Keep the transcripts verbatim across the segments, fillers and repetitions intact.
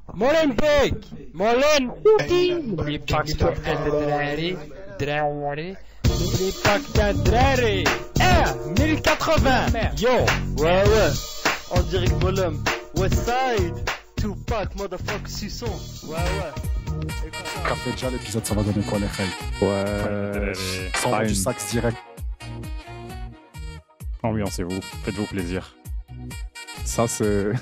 Molenbeek Molenbeek N'oublie pas que t'as fait de drari Drari N'oublie pas que t'as drari R mille quatre-vingts Yo Ouais ouais En direct volume Westside Tupac motherfucker Suçon Ouais ouais Café déjà l'épisode ça va donner quoi les reilles? Ouais. Ça va du sax direct. Ambiancez-vous, faites-vous plaisir. Ça c'est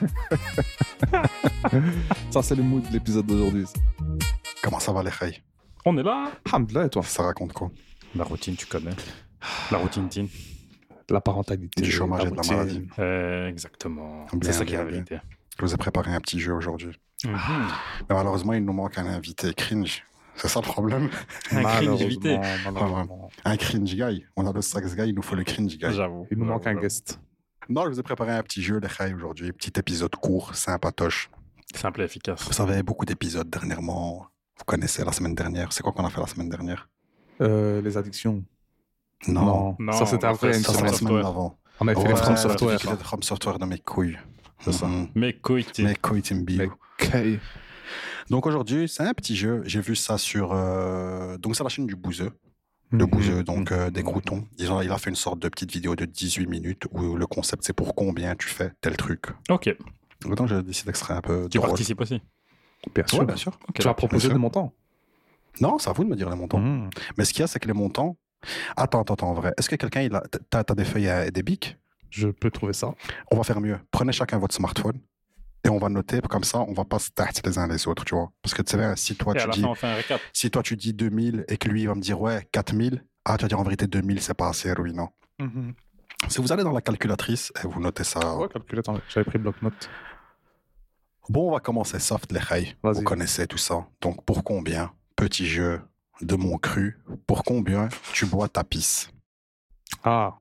ça c'est le mood de l'épisode d'aujourd'hui. Comment ça va les reilles? On est là. Alhamdoulilah, et toi? Ça raconte quoi? La routine, tu connais. La routine, Tine. La parentalité, Du chômage et de la routine. maladie. Euh, exactement. Bien, C'est ça qui est la bien, vérité. Je vous ai préparé un petit jeu aujourd'hui. Mhm. Mais malheureusement il nous manque un invité cringe. C'est ça le problème. Un cringe Malheureusement, invité. malheureusement. Un cringe guy. On a le sax guy, il nous faut le cringe guy. J'avoue. Il nous manque un J'avoue. guest. Non, je vous ai préparé un petit jeu les reilles aujourd'hui. Petit épisode court, sympatoche. Simple et efficace. Vous savez, beaucoup d'épisodes dernièrement. Vous connaissez la semaine dernière. C'est quoi qu'on a fait la semaine dernière? Euh, les addictions. Non. Non, ça c'était on a après fait une Ça, c'est la semaine. semaine Software. d'avant. On avait fait Ouais, les From la Software. vie de From Software de mes couilles. C'est ça. Mhm. Mais couilles, Tine. Mes couilles, Team B. Mais ok. Donc aujourd'hui, c'est un petit jeu. J'ai vu ça sur. euh, Donc c'est la chaîne du Bouzeux. Le Mhm. Bouzeux, donc euh, des croutons. Ils ont, il a fait une sorte de petite vidéo de dix-huit minutes où le concept c'est pour combien tu fais tel truc. Ok. Autant j'ai décidé d'extraire un peu. Tu drôle. participes aussi. Bien sûr. Ouais, bien sûr. Ok. Tu vas proposer sûr. des montants. Non, c'est à vous de me dire les montants. Mhm. Mais ce qu'il y a, c'est que les montants. Attends, attends, attends, en vrai. Est-ce que quelqu'un, il a. T'as, t'as des feuilles et des bics? Je peux trouver ça. On va faire mieux. Prenez chacun votre smartphone et on va noter. Comme ça, on va pas se tâter les uns les autres, tu vois. Parce que tu sais, si toi Et à tu la dis. fin, on fait un récap. Si toi tu dis deux mille et que lui il va me dire ouais quatre mille, ah tu vas dire en vérité deux mille c'est pas assez, oui non. Si vous allez dans la calculatrice et vous notez ça. Ouais, calculé, attends, j'avais pris bloc-notes. Bon, on va commencer soft les reilles. Vas-y. Vous connaissez tout ça. Donc pour combien, petit jeu de mon cru, pour combien tu bois ta pisse? Ah,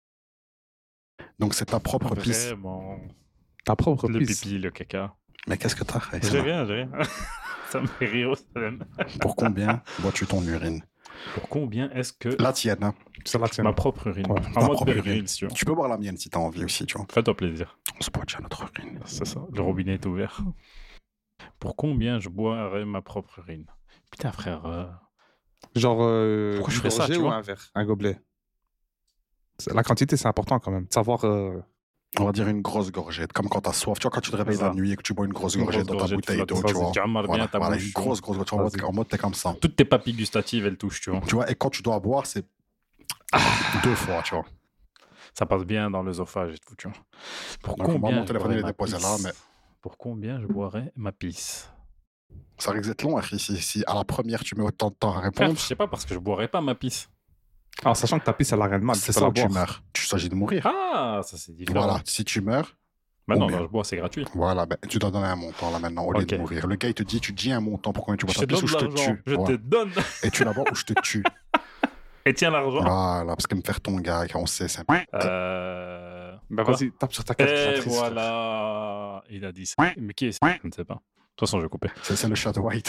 Donc c'est ta propre pisse. Vraiment. ta propre Le pisse. pipi, le caca. Mais qu'est-ce que t'as, Reille? J'ai rien, j'ai rien. Ça me fait rire au salon. Pour combien bois-tu ton urine? Pour combien est-ce que La tienne, hein. C'est la tienne. ma propre urine, Ouais, ta en mode propre Bear Grylls, urine. si tu veux. Tu peux boire la mienne si t'as envie aussi, tu vois. Fais-toi plaisir. On se boit déjà notre urine. C'est ça, le robinet est ouvert. Pour combien je boirais ma propre urine? Putain, frère. euh, Genre, euh, Pourquoi je une fais ça, gorgée tu ou vois un verre? Un gobelet. C'est- La quantité, c'est important quand même. De savoir. euh, On va dire une grosse gorgée, comme quand t'as soif. Tu vois, quand tu te réveilles C'est la ça. nuit et que tu bois une grosse Une gorgée grosse dans ta gorgée de bouteille flotte, d'eau, vas-y, tu vois. tu amarres bien Voilà, ta voilà, bouche. une grosse, grosse gorgée. Tu vois, en mode- Vas-y. en mode, t'es comme ça. Toutes tes papilles gustatives, elles touchent, tu vois. Tu vois, et quand tu dois boire, c'est deux fois, tu vois. Ça passe bien dans l'œsophage et tout, tu vois. Pour Donc, moi, combien mon je téléphone, il boirais est ma déposé là, pisse mais Pour combien je boirais ma pisse? ça risque d'être long, Harry, si, si à la première, tu mets autant de temps à Frère, répondre. je sais pas, parce que je boirais pas ma pisse. En sachant que ta pisse, elle a rien de mal. C'est tu peux ça la où tu boire. meurs. Tu s'agit de mourir. Ah, ça c'est différent. Voilà, si tu meurs, Maintenant, Combien non, je bois, c'est gratuit. voilà, ben, tu dois donner un montant là maintenant, au lieu Ok. de mourir. Le gars, il te dit, tu dis un montant pour combien tu bois Je ta te pisse donne ou je te l'argent, tue. je te Voilà. donne. Et tu la bois ou je te tue. Et tiens l'argent. Voilà, parce que me faire ton gars, on sait, c'est Euh... Bah Quoi vas-y, tape sur ta Et calculatrice. voilà, il a dit ça. Mais qui est ce Je ne sais pas. De toute façon, je vais couper. c'est- c'est le chat de White.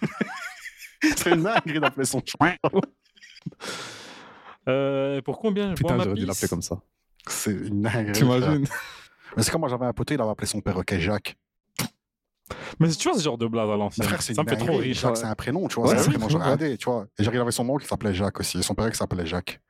C'est une dinguerie d'appeler son chat. Euh, pour combien je bois Putain, ma j'aurais dû pisse l'appeler comme ça. C'est une dinguerie. T'imagines? frère. Mais c'est comme moi, j'avais un pote, il avait appelé son perroquet Jacques. Mais tu vois ce genre de blague à Mais l'ancienne. frère, c'est Ça une me fait trop dinguerie. rire. Jacques, c'est un prénom, tu vois. Ouais, c'est un oui, prénom, j'aurais ouais. aidé, tu vois. Et genre, il avait son oncle qui s'appelait Jacques aussi. Et son père qui s'appelait Jacques.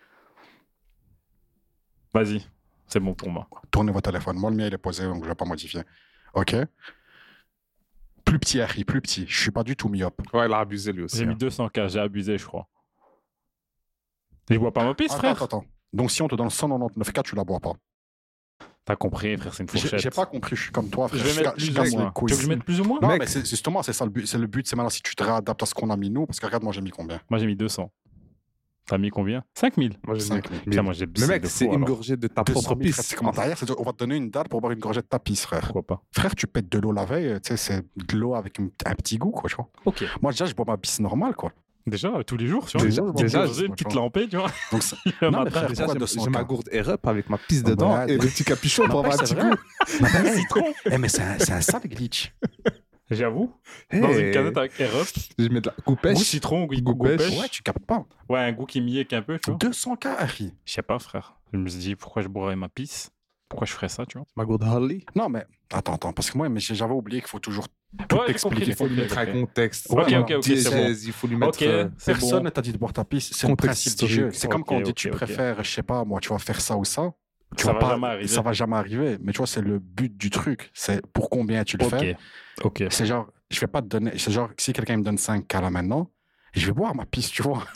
Vas-y, c'est bon pour moi. Tournez votre téléphone. Moi, le mien, il est posé, donc je vais pas modifier. OK? Plus petit, Harry, plus petit. Je suis pas du tout myope. Ouais, il a abusé lui aussi. J'ai mis hein. deux cents K, j'ai abusé, je crois. Je bois pas ma pisse, Attends, frère. attends, attends. Donc, si on te donne cent quatre-vingt-dix-neuf K, tu la bois pas. T'as compris, frère, c'est une J'ai fourchette. j'ai pas compris, je suis comme toi, frère. Je vais mettre je plus casse ou les moins. couilles. Tu veux que je mette plus ou moins Non, Mec. mais c'est justement, c'est ça le but. C'est le but, c'est maintenant si tu te réadaptes à ce qu'on a mis nous. Parce que regarde, moi, j'ai mis combien? Moi, j'ai mis deux cents. T'as mis combien? cinq mille. Moi, j'ai mis cinq mille. Putain, moi, j'ai Mais mec, de c'est fou, une alors. gorgée de ta deux cent propre mille, frère, pisse. c'est comme derrière, c'est- on va te donner une date pour boire une gorgée de ta pisse, frère. Pourquoi pas? Frère, tu pètes de l'eau la veille, tu sais, c'est de l'eau avec un, un petit goût, quoi, tu vois. Ok. Moi, déjà, je bois ma pisse normale, quoi. Déjà, euh, tous les jours, tu vois. Déjà, Petite déjà, gorgée, une petite tu vois. lampée, tu vois. Donc, c'est- Le Non, mais matin. frère, Déjà, pourquoi j'ai- deux cents j'ai ma K? gourde Air Up avec ma pisse Ah, dedans voilà. et le petit capuchon pour Non, avoir un ouais, petit c'est vrai. goût. Non, mais, hey, hey, mais c'est un, c'est un sale glitch. J'avoue. Hey, Dans une canette avec Air Up. Je mets de la goût Goût pêche. citron, goût, Goût goût pêche. pêche. Ouais, tu captes pas. Ouais, un goût qui miette un peu, tu vois. deux cents K, Harry. Je sais pas, frère. Je me suis dit, pourquoi je boirais ma pisse? pourquoi je ferais ça, tu vois. Ma good Harley. Non, mais attends, attends, parce que moi, mais j'avais oublié qu'il faut toujours tout Ouais, j'ai compris, expliquer. j'ai Il faut lui Ok, mettre ok. un contexte. Ok, Ouais, ok, ok, Dièse, c'est bon. il faut lui mettre. Ok, euh, c'est Personne bon. ne t'a dit de boire ta pisse, c'est le Contexte principe du jeu. historique. C'est comme quand on Ok, dit tu ok, ok. préfères, je sais pas, moi, tu vas faire ça ou ça. Tu Ça vas va pas, jamais arriver. Ça va jamais arriver. Mais tu vois, c'est le but du truc. C'est pour combien tu le fais. Ok, ok. C'est genre, je vais pas te donner. C'est genre, si quelqu'un me donne cinq K là maintenant, je vais boire ma pisse, tu vois.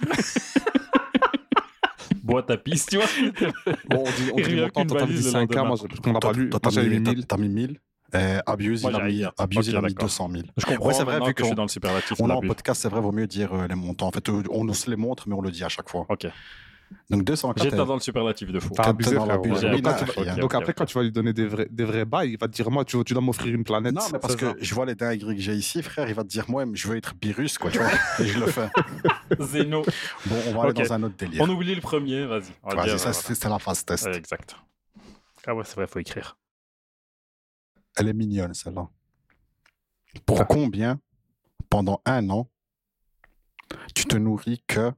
Bois ta piste, tu vois. Bon, on dit, on Il dit revient montant, qu'une toi t'as mis valise le cinq K, lendemain. moi, je- parce qu'on n'a pas Toi, lu. toi, Moi, t'as j'avais mis, mis t'as- mille. t'as mis mille. Euh, Abuse, Moi, il a j'ai mis, rien. Abuse, Ok, il a mis d'accord. deux cent mille. Je comprends. Ouais, c'est vrai, maintenant vu que je suis qu'on- dans le superlatif. On de est en l'abus. podcast, c'est vrai, vaut mieux dire euh, les montants. En fait, euh, on nous les montre, mais on le dit à chaque fois. Ok. Donc deux cent K. J'étais t'es- dans le superlatif de fou. T'as T'es abusé, dans frérot. l'abus. J'ai Oui, abusé. non, Ok, rien. Donc ok, après, ok. quand tu vas lui donner des vrais, des vrais bails, il va te dire, moi, tu, tu dois m'offrir une planète. Non, mais parce C'est que ça. je vois les dingueries que j'ai ici, frère, il va te dire, moi, je veux être Birus, quoi, tu vois. Et je le fais. Zéno. Bon, on va aller Ok. dans un autre délire. On oublie le premier, vas-y. On va Vas-y, dire, ça, euh, c'est c'est la phase test. voilà. Ouais, exact. Ah ouais, c'est vrai, faut écrire. Elle est mignonne, celle-là. Pour combien, pendant un an, tu te nourris que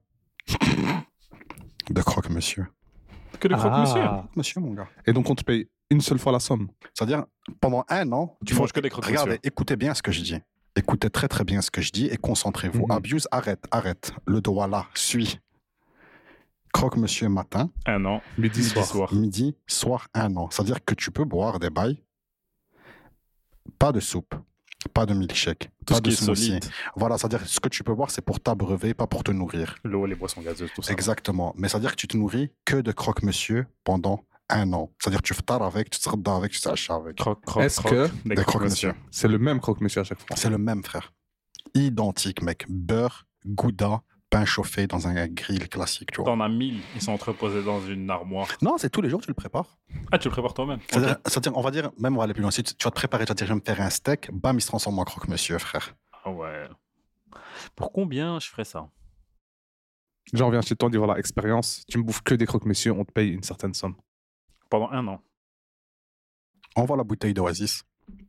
de croque-monsieur? Que de croque-monsieur. Ah. Monsieur, mon gars. Et donc, on te paye une seule fois la somme. C'est-à-dire, pendant un an, Tu manges que des croque-monsieur. regardez, écoutez bien ce que je dis. Écoutez très très bien ce que je dis et concentrez-vous. Mhm. Abuse, arrête, arrête. Le doigt là, suis. Croque-monsieur matin, Un an. Midi, Midi, soir. soir. midi, soir, un an. C'est-à-dire que tu peux boire des bails. Pas de soupe, pas de milkshake, Tout pas ce de qui est smoothie. solide. Voilà, c'est-à-dire que ce que tu peux boire, c'est pour t'abreuver, pas pour te nourrir. L'eau, les boissons gazeuses, tout ça. Exactement. Mais c'est-à-dire que tu te nourris que de croque-monsieur pendant un an. C'est-à-dire que tu fais avec, tu te redonnes avec, tu t'achètes avec. Croque, croque, Est-ce croque. que Des des croque-monsieur. c'est le même croque-monsieur à chaque fois? C'est le même, frère. Identique, mec. Beurre, gouda, pain chauffé dans un grill classique, tu vois. T'en as mille. Ils sont entreposés dans une armoire. Non, c'est tous les jours, tu le prépares. Ah, tu le prépares toi-même. C'est-à-dire, Ok. c'est-à-dire, on va dire, même on va aller plus loin. Si tu, tu vas te préparer, tu vas te dire, je vais me faire un steak, bam, il se transforme en croque-monsieur, frère. Ah ouais. Pour combien je ferais ça? Genre, on vient chez toi, on dit voilà, expérience, tu me bouffes que des croque-monsieur, on te paye une certaine somme. Pendant un an. Envoie la bouteille d'Oasis.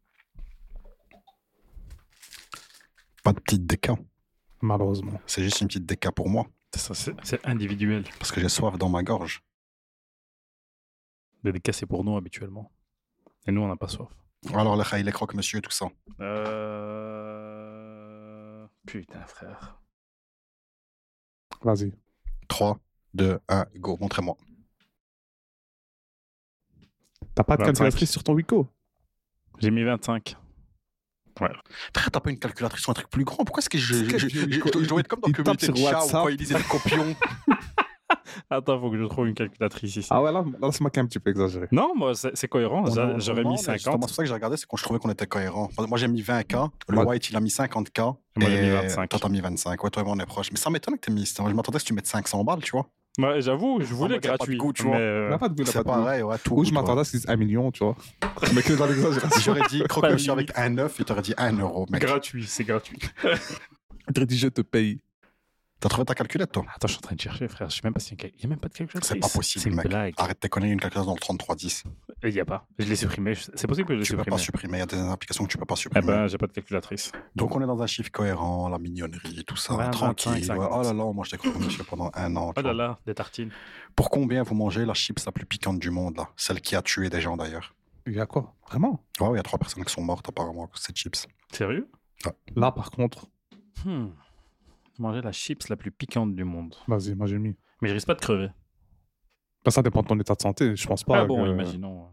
Pas de petite déca. Malheureusement. C'est juste une petite déca pour moi. Ça, c'est c'est individuel. Parce que j'ai soif dans ma gorge. Les cas, c'est pour nous habituellement. Et nous, on n'a pas soif. Alors, les khaï, les croque-monsieur, tout ça. Euh... Putain, frère. Vas-y. trois, deux, un, go, montrez-moi. T'as pas de vingt-cinq. calculatrice sur ton Wico? J'ai mis vingt-cinq. Frère, t'as pas une calculatrice ou un truc plus grand? Pourquoi est-ce que je, je, je, je- je- Il- je dois être comme dans il le communauté tape de sur chat ou WhatsApp. quoi, il disait des copions. Attends, faut que je trouve une calculatrice ici. Ah ouais, là, là c'est moi qui ai un petit peu exagéré. Non, moi, c'est c'est cohérent. Non, J'a- non, J'aurais non, mis mais justement, cinquante. C'est pour ça que j'ai regardé, c'est quand je trouvais qu'on était cohérent. Moi, j'ai mis vingt K, le Moi- White, il a mis cinquante K. Moi, j'ai mis vingt-cinq. Toi, t'as mis vingt-cinq. Ouais, toi et moi, on est proches. Mais ça m'étonne que t'aies mis. Je m'attendais que tu mettes cinq cents balles, tu vois. Ouais, j'avoue, je voulais mode, y a pas de gratuit. goût, tu vois. mais, Il euh, n'a pas de goût, il a C'est pas de goût. pareil, ouais, tout. Ou je goût, m'attendais à ce qu'ils disent un million, tu vois. Mais que dans l'exagération. J'aurais dit croque-monsieur Pas avec un neuf, il t'aurait dit un euro, mec. gratuit, c'est gratuit. Il te dit, je te paye. T'as trouvé ta calculette, toi? Attends, je suis en train de chercher, frère. Je sais même pas s'il y a une cal- il y a même pas de calculatrice. C'est pas possible, C'est une mec. blague. Arrête de déconner, une calculatrice dans le trente-trois dix. Il y a pas. Je l'ai supprimé. Je- C'est possible que je l'ai Tu peux supprimé. pas supprimer, il y a des applications que tu peux pas Eh supprimer. ben, j'ai pas de calculatrice. Donc on est dans un chiffre cohérent, la mignonnerie, tout ça, vingt, tranquille. vingt-cinq, Ouais. cinquante. Oh là là, on mange des croque-monsieur pendant un an. tu Oh là vois. là, des tartines. Pour combien vous mangez la chips la plus piquante du monde, là? Celle qui a tué des gens, d'ailleurs. Il y a quoi? Vraiment? Ouais, ouais, il y a trois personnes qui sont mortes, apparemment, à cause de ces chips. Sérieux? Là, par contre, Hmm. Manger la chips la plus piquante du monde. vas-y, moi j'ai mis. Mais je risque pas de crever. Bah, ça dépend de ton état de santé. Je pense pas. Ah bon, que- imaginons.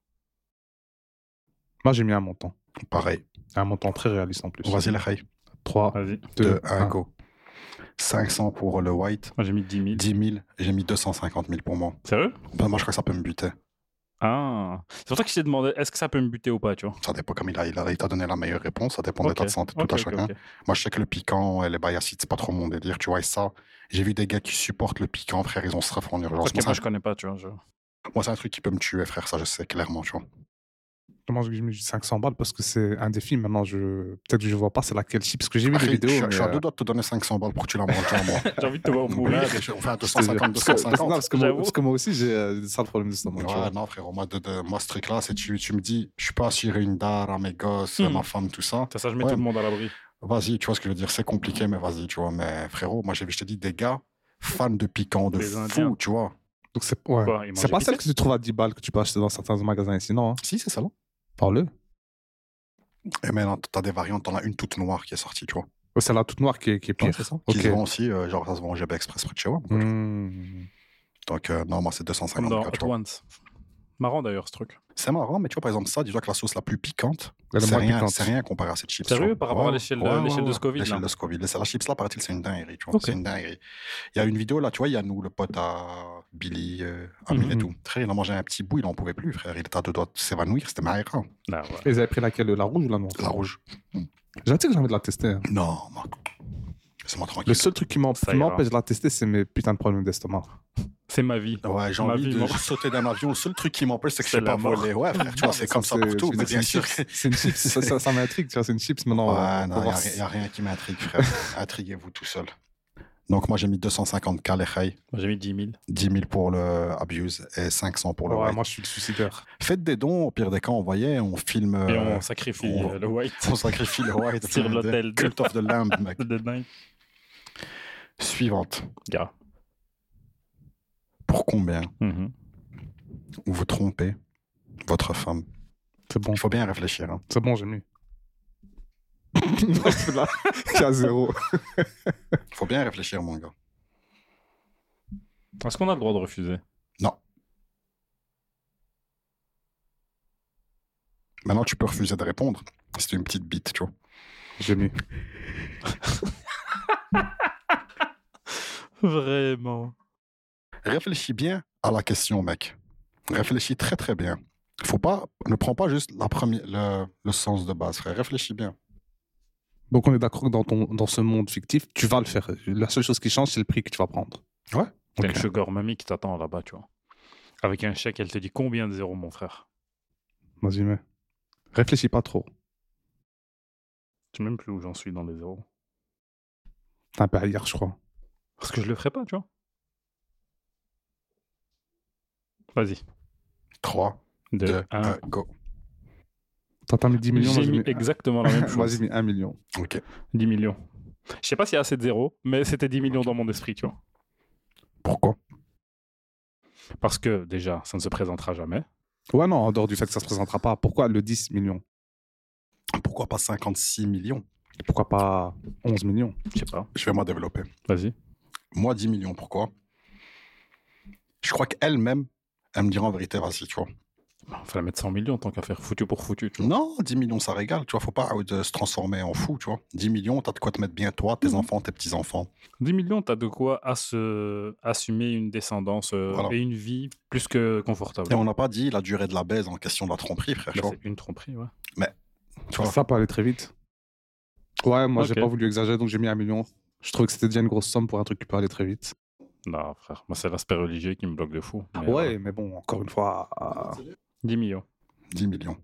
Moi j'ai mis un montant. Pareil. Un montant très réaliste en plus. Vas-y, les rails. trois, Vas-y. deux, deux, un, un. go. cinq cents pour le white, Moi, j'ai mis dix mille. dix mille, j'ai mis deux cent cinquante mille pour moi. Sérieux? Ben, moi, je crois que ça peut me buter. Ah. C'est pour ça que je t'ai demandé, est-ce que ça peut me buter ou pas, tu vois? Ça dépend comme il a, il a, il t'a donné la meilleure réponse, ça dépend de Ok. l'état de santé de tout Ok, à ok, chacun. ok. Moi, je sais que le piquant et les bayacides, c'est pas trop mon délire, tu vois, et ça, j'ai vu des gars qui supportent le piquant, frère, ils ont ce ref en urgence. Ok, moi, moi, ça- je connais pas, tu vois. je- moi, c'est un truc qui peut me tuer, frère, ça, je sais clairement, tu vois. Moi j'ai mis cinq cents balles parce que c'est un défi. Maintenant, je... peut-être que je vois pas c'est laquelle chip. Parce que j'ai vu Après, des vidéos. je, suis- mais, je suis à euh, deux doigts de te donner cinq cents balles pour que tu la manges, toi, moi. J'ai envie de te voir Oui, mourir. on fait un deux je cent te jure. cinquante, Parce que- parce que- non, deux cent cinquante. parce que moi- J'avoue. parce que moi aussi j'ai euh, des sales problèmes d'estomac. tu Ouais, vois. non, frérot, moi, de, de, moi, ce truc-là, c'est tu, tu me dis, je suis pas assuré une dard à mes gosses, Hmm. à ma femme, tout ça. C'est ça, je mets Ouais. tout le monde à l'abri. Vas-y, tu vois ce que je veux dire, c'est compliqué, mais vas-y, tu vois. Mais frérot, moi, j'ai vu, je te dis, des gars fans de piquant, de Les fou, Indiens. tu vois. Donc c'est ouais. Quoi, il c'est mange pas épicé celle que tu trouves à dix balles que tu peux acheter dans certains magasins ici, non hein? Si, c'est ça, là. Parle-le. Et maintenant, t'as des variantes, t'en as une toute noire qui est sortie, tu vois. Oh, c'est la toute noire qui est, qui est pire. Ouais, c'est ça. Ok. Qui se vend aussi, euh, genre, ça se vend au G B Express près de chez moi. Mmh. Donc, euh, non, moi, c'est deux cent Comme cinquante dans K, Hot tu vois. Ones. Marrant d'ailleurs ce truc. C'est marrant, mais tu vois, par exemple, ça, dis-toi que la sauce la plus piquante, Elle est c'est moins rien, piquante. c'est rien comparé à cette chips. Sérieux, tu vois. par rapport à Ouais, l'échelle de- ouais, l'échelle de ouais, Scoville, L'échelle là. de Scoville. La chips là, paraît-il, c'est une dinguerie, tu vois. Ok. C'est une dinguerie. Il y a une vidéo là, tu vois, il y a nous, le pote à Billy, euh, Amine et Mhm. tout. Frère, il a mangé un petit bout, il en pouvait plus, frère. Il était à deux doigts de s'évanouir, c'était marrant. Ah, ouais. Et ils avaient pris laquelle, la rouge ou la noire? La rouge. J'ai dit que j'ai envie de la tester. hein. Non, Marc. C'est-moi tranquille. Le seul truc qui m'en- Ça qui ira. m'empêche de la tester, c'est mes putains de problèmes d'estomac. C'est ma vie. Ouais, j'ai Ma envie vie, de mon- juste sauter d'un avion. Le seul truc qui m'empêche, c'est que je C'est sais pas la mort. voler. Ouais, frère, tu vois, c'est comme ça pour tout. je veux Mais dire, bien c'est sûr. une que- chips. C'est une chips, ça, ça, ça m'intrigue, tu vois, c'est une chips maintenant. on va- Ouais, on non, va il n'y voir a, si- y a rien qui m'intrigue, frère. Intriguez-vous tout seul. Donc, moi, j'ai mis deux cent cinquante K les rails, Moi, j'ai mis dix mille. dix mille pour le Abuse et cinq cents pour le Ouais, White. moi, je suis le suicidaire. Faites des dons, au pire des cas, on voyait, on filme. Et euh, on sacrifie on- euh, le white. on sacrifie le White. Sur l'autel de- Cult of the Lamb, mec. de night. Suivante. Gars. Pour combien Mhm. vous trompez votre femme? C'est bon, Il faut bien réfléchir. Hein. c'est bon, j'ai mis. Là, il y a zéro. Il faut bien réfléchir, mon gars. Est-ce qu'on a le droit de refuser? Non. Maintenant, tu peux refuser de répondre. C'est une petite bite, tu vois. J'ai mis. Vraiment. Réfléchis bien à la question, mec. Réfléchis très très bien. Faut pas, ne prends pas juste la première, le, le sens de base, frère. Réfléchis bien. Donc, on est d'accord que dans, ton, dans ce monde fictif, tu vas le faire. La seule chose qui change, c'est le prix que tu vas prendre. Ouais. T'as Ok. une sugar mamie qui t'attend là-bas, tu vois. Avec un chèque, elle te dit combien de zéros, mon frère? Vas-y, mais. Réfléchis pas trop. Je sais même plus où j'en suis dans les zéros. T'es un peu à hier, je crois. Parce que je le ferai pas, tu vois. Vas-y. trois, deux, deux, un. un, go. Toi, t'as mis dix millions. moi, J'ai mis exactement la même chose. Vas-y, mis un million. Ok. dix millions. Je sais pas s'il y a assez de zéros, mais c'était dix millions dans mon esprit, tu vois. Pourquoi? Parce que déjà, ça ne se présentera jamais. Ouais, non, en dehors du fait que ça se présentera pas. Pourquoi le dix millions? Pourquoi pas cinquante-six millions? Pourquoi pas onze millions? Je sais pas. Je vais moi développer. Vas-y. Moi, dix millions, pourquoi? Je crois qu'elle-même, elle me dira en vérité, vas-y, tu vois. Il fallait mettre cent millions tant qu'à faire foutu pour foutu, tu vois. Non, dix millions, ça régale, tu vois. Faut pas euh, se transformer en fou, tu vois. dix millions, t'as de quoi te mettre bien, toi, tes Mhm. enfants, tes petits-enfants. dix millions, t'as de quoi ass- assumer une descendance euh, Voilà. et une vie plus que confortable. Et on n'a pas dit la durée de la baise en question de la tromperie, frère, tu Bah, vois. c'est une tromperie, ouais. Tu vois. Ça peut aller très vite. Ouais, moi, Ok. j'ai pas voulu exagérer, donc j'ai mis un million. Je trouvais que c'était déjà une grosse somme pour un truc qui peut aller très vite. Non, frère. Moi, c'est l'aspect religieux qui me bloque de fou. Mais ouais, voilà. mais bon, encore une fois. euh, dix millions. dix millions.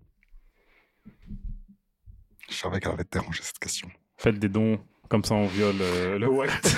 Je savais qu'elle allait te déranger, cette question. Faites des dons, comme ça on viole euh, le white.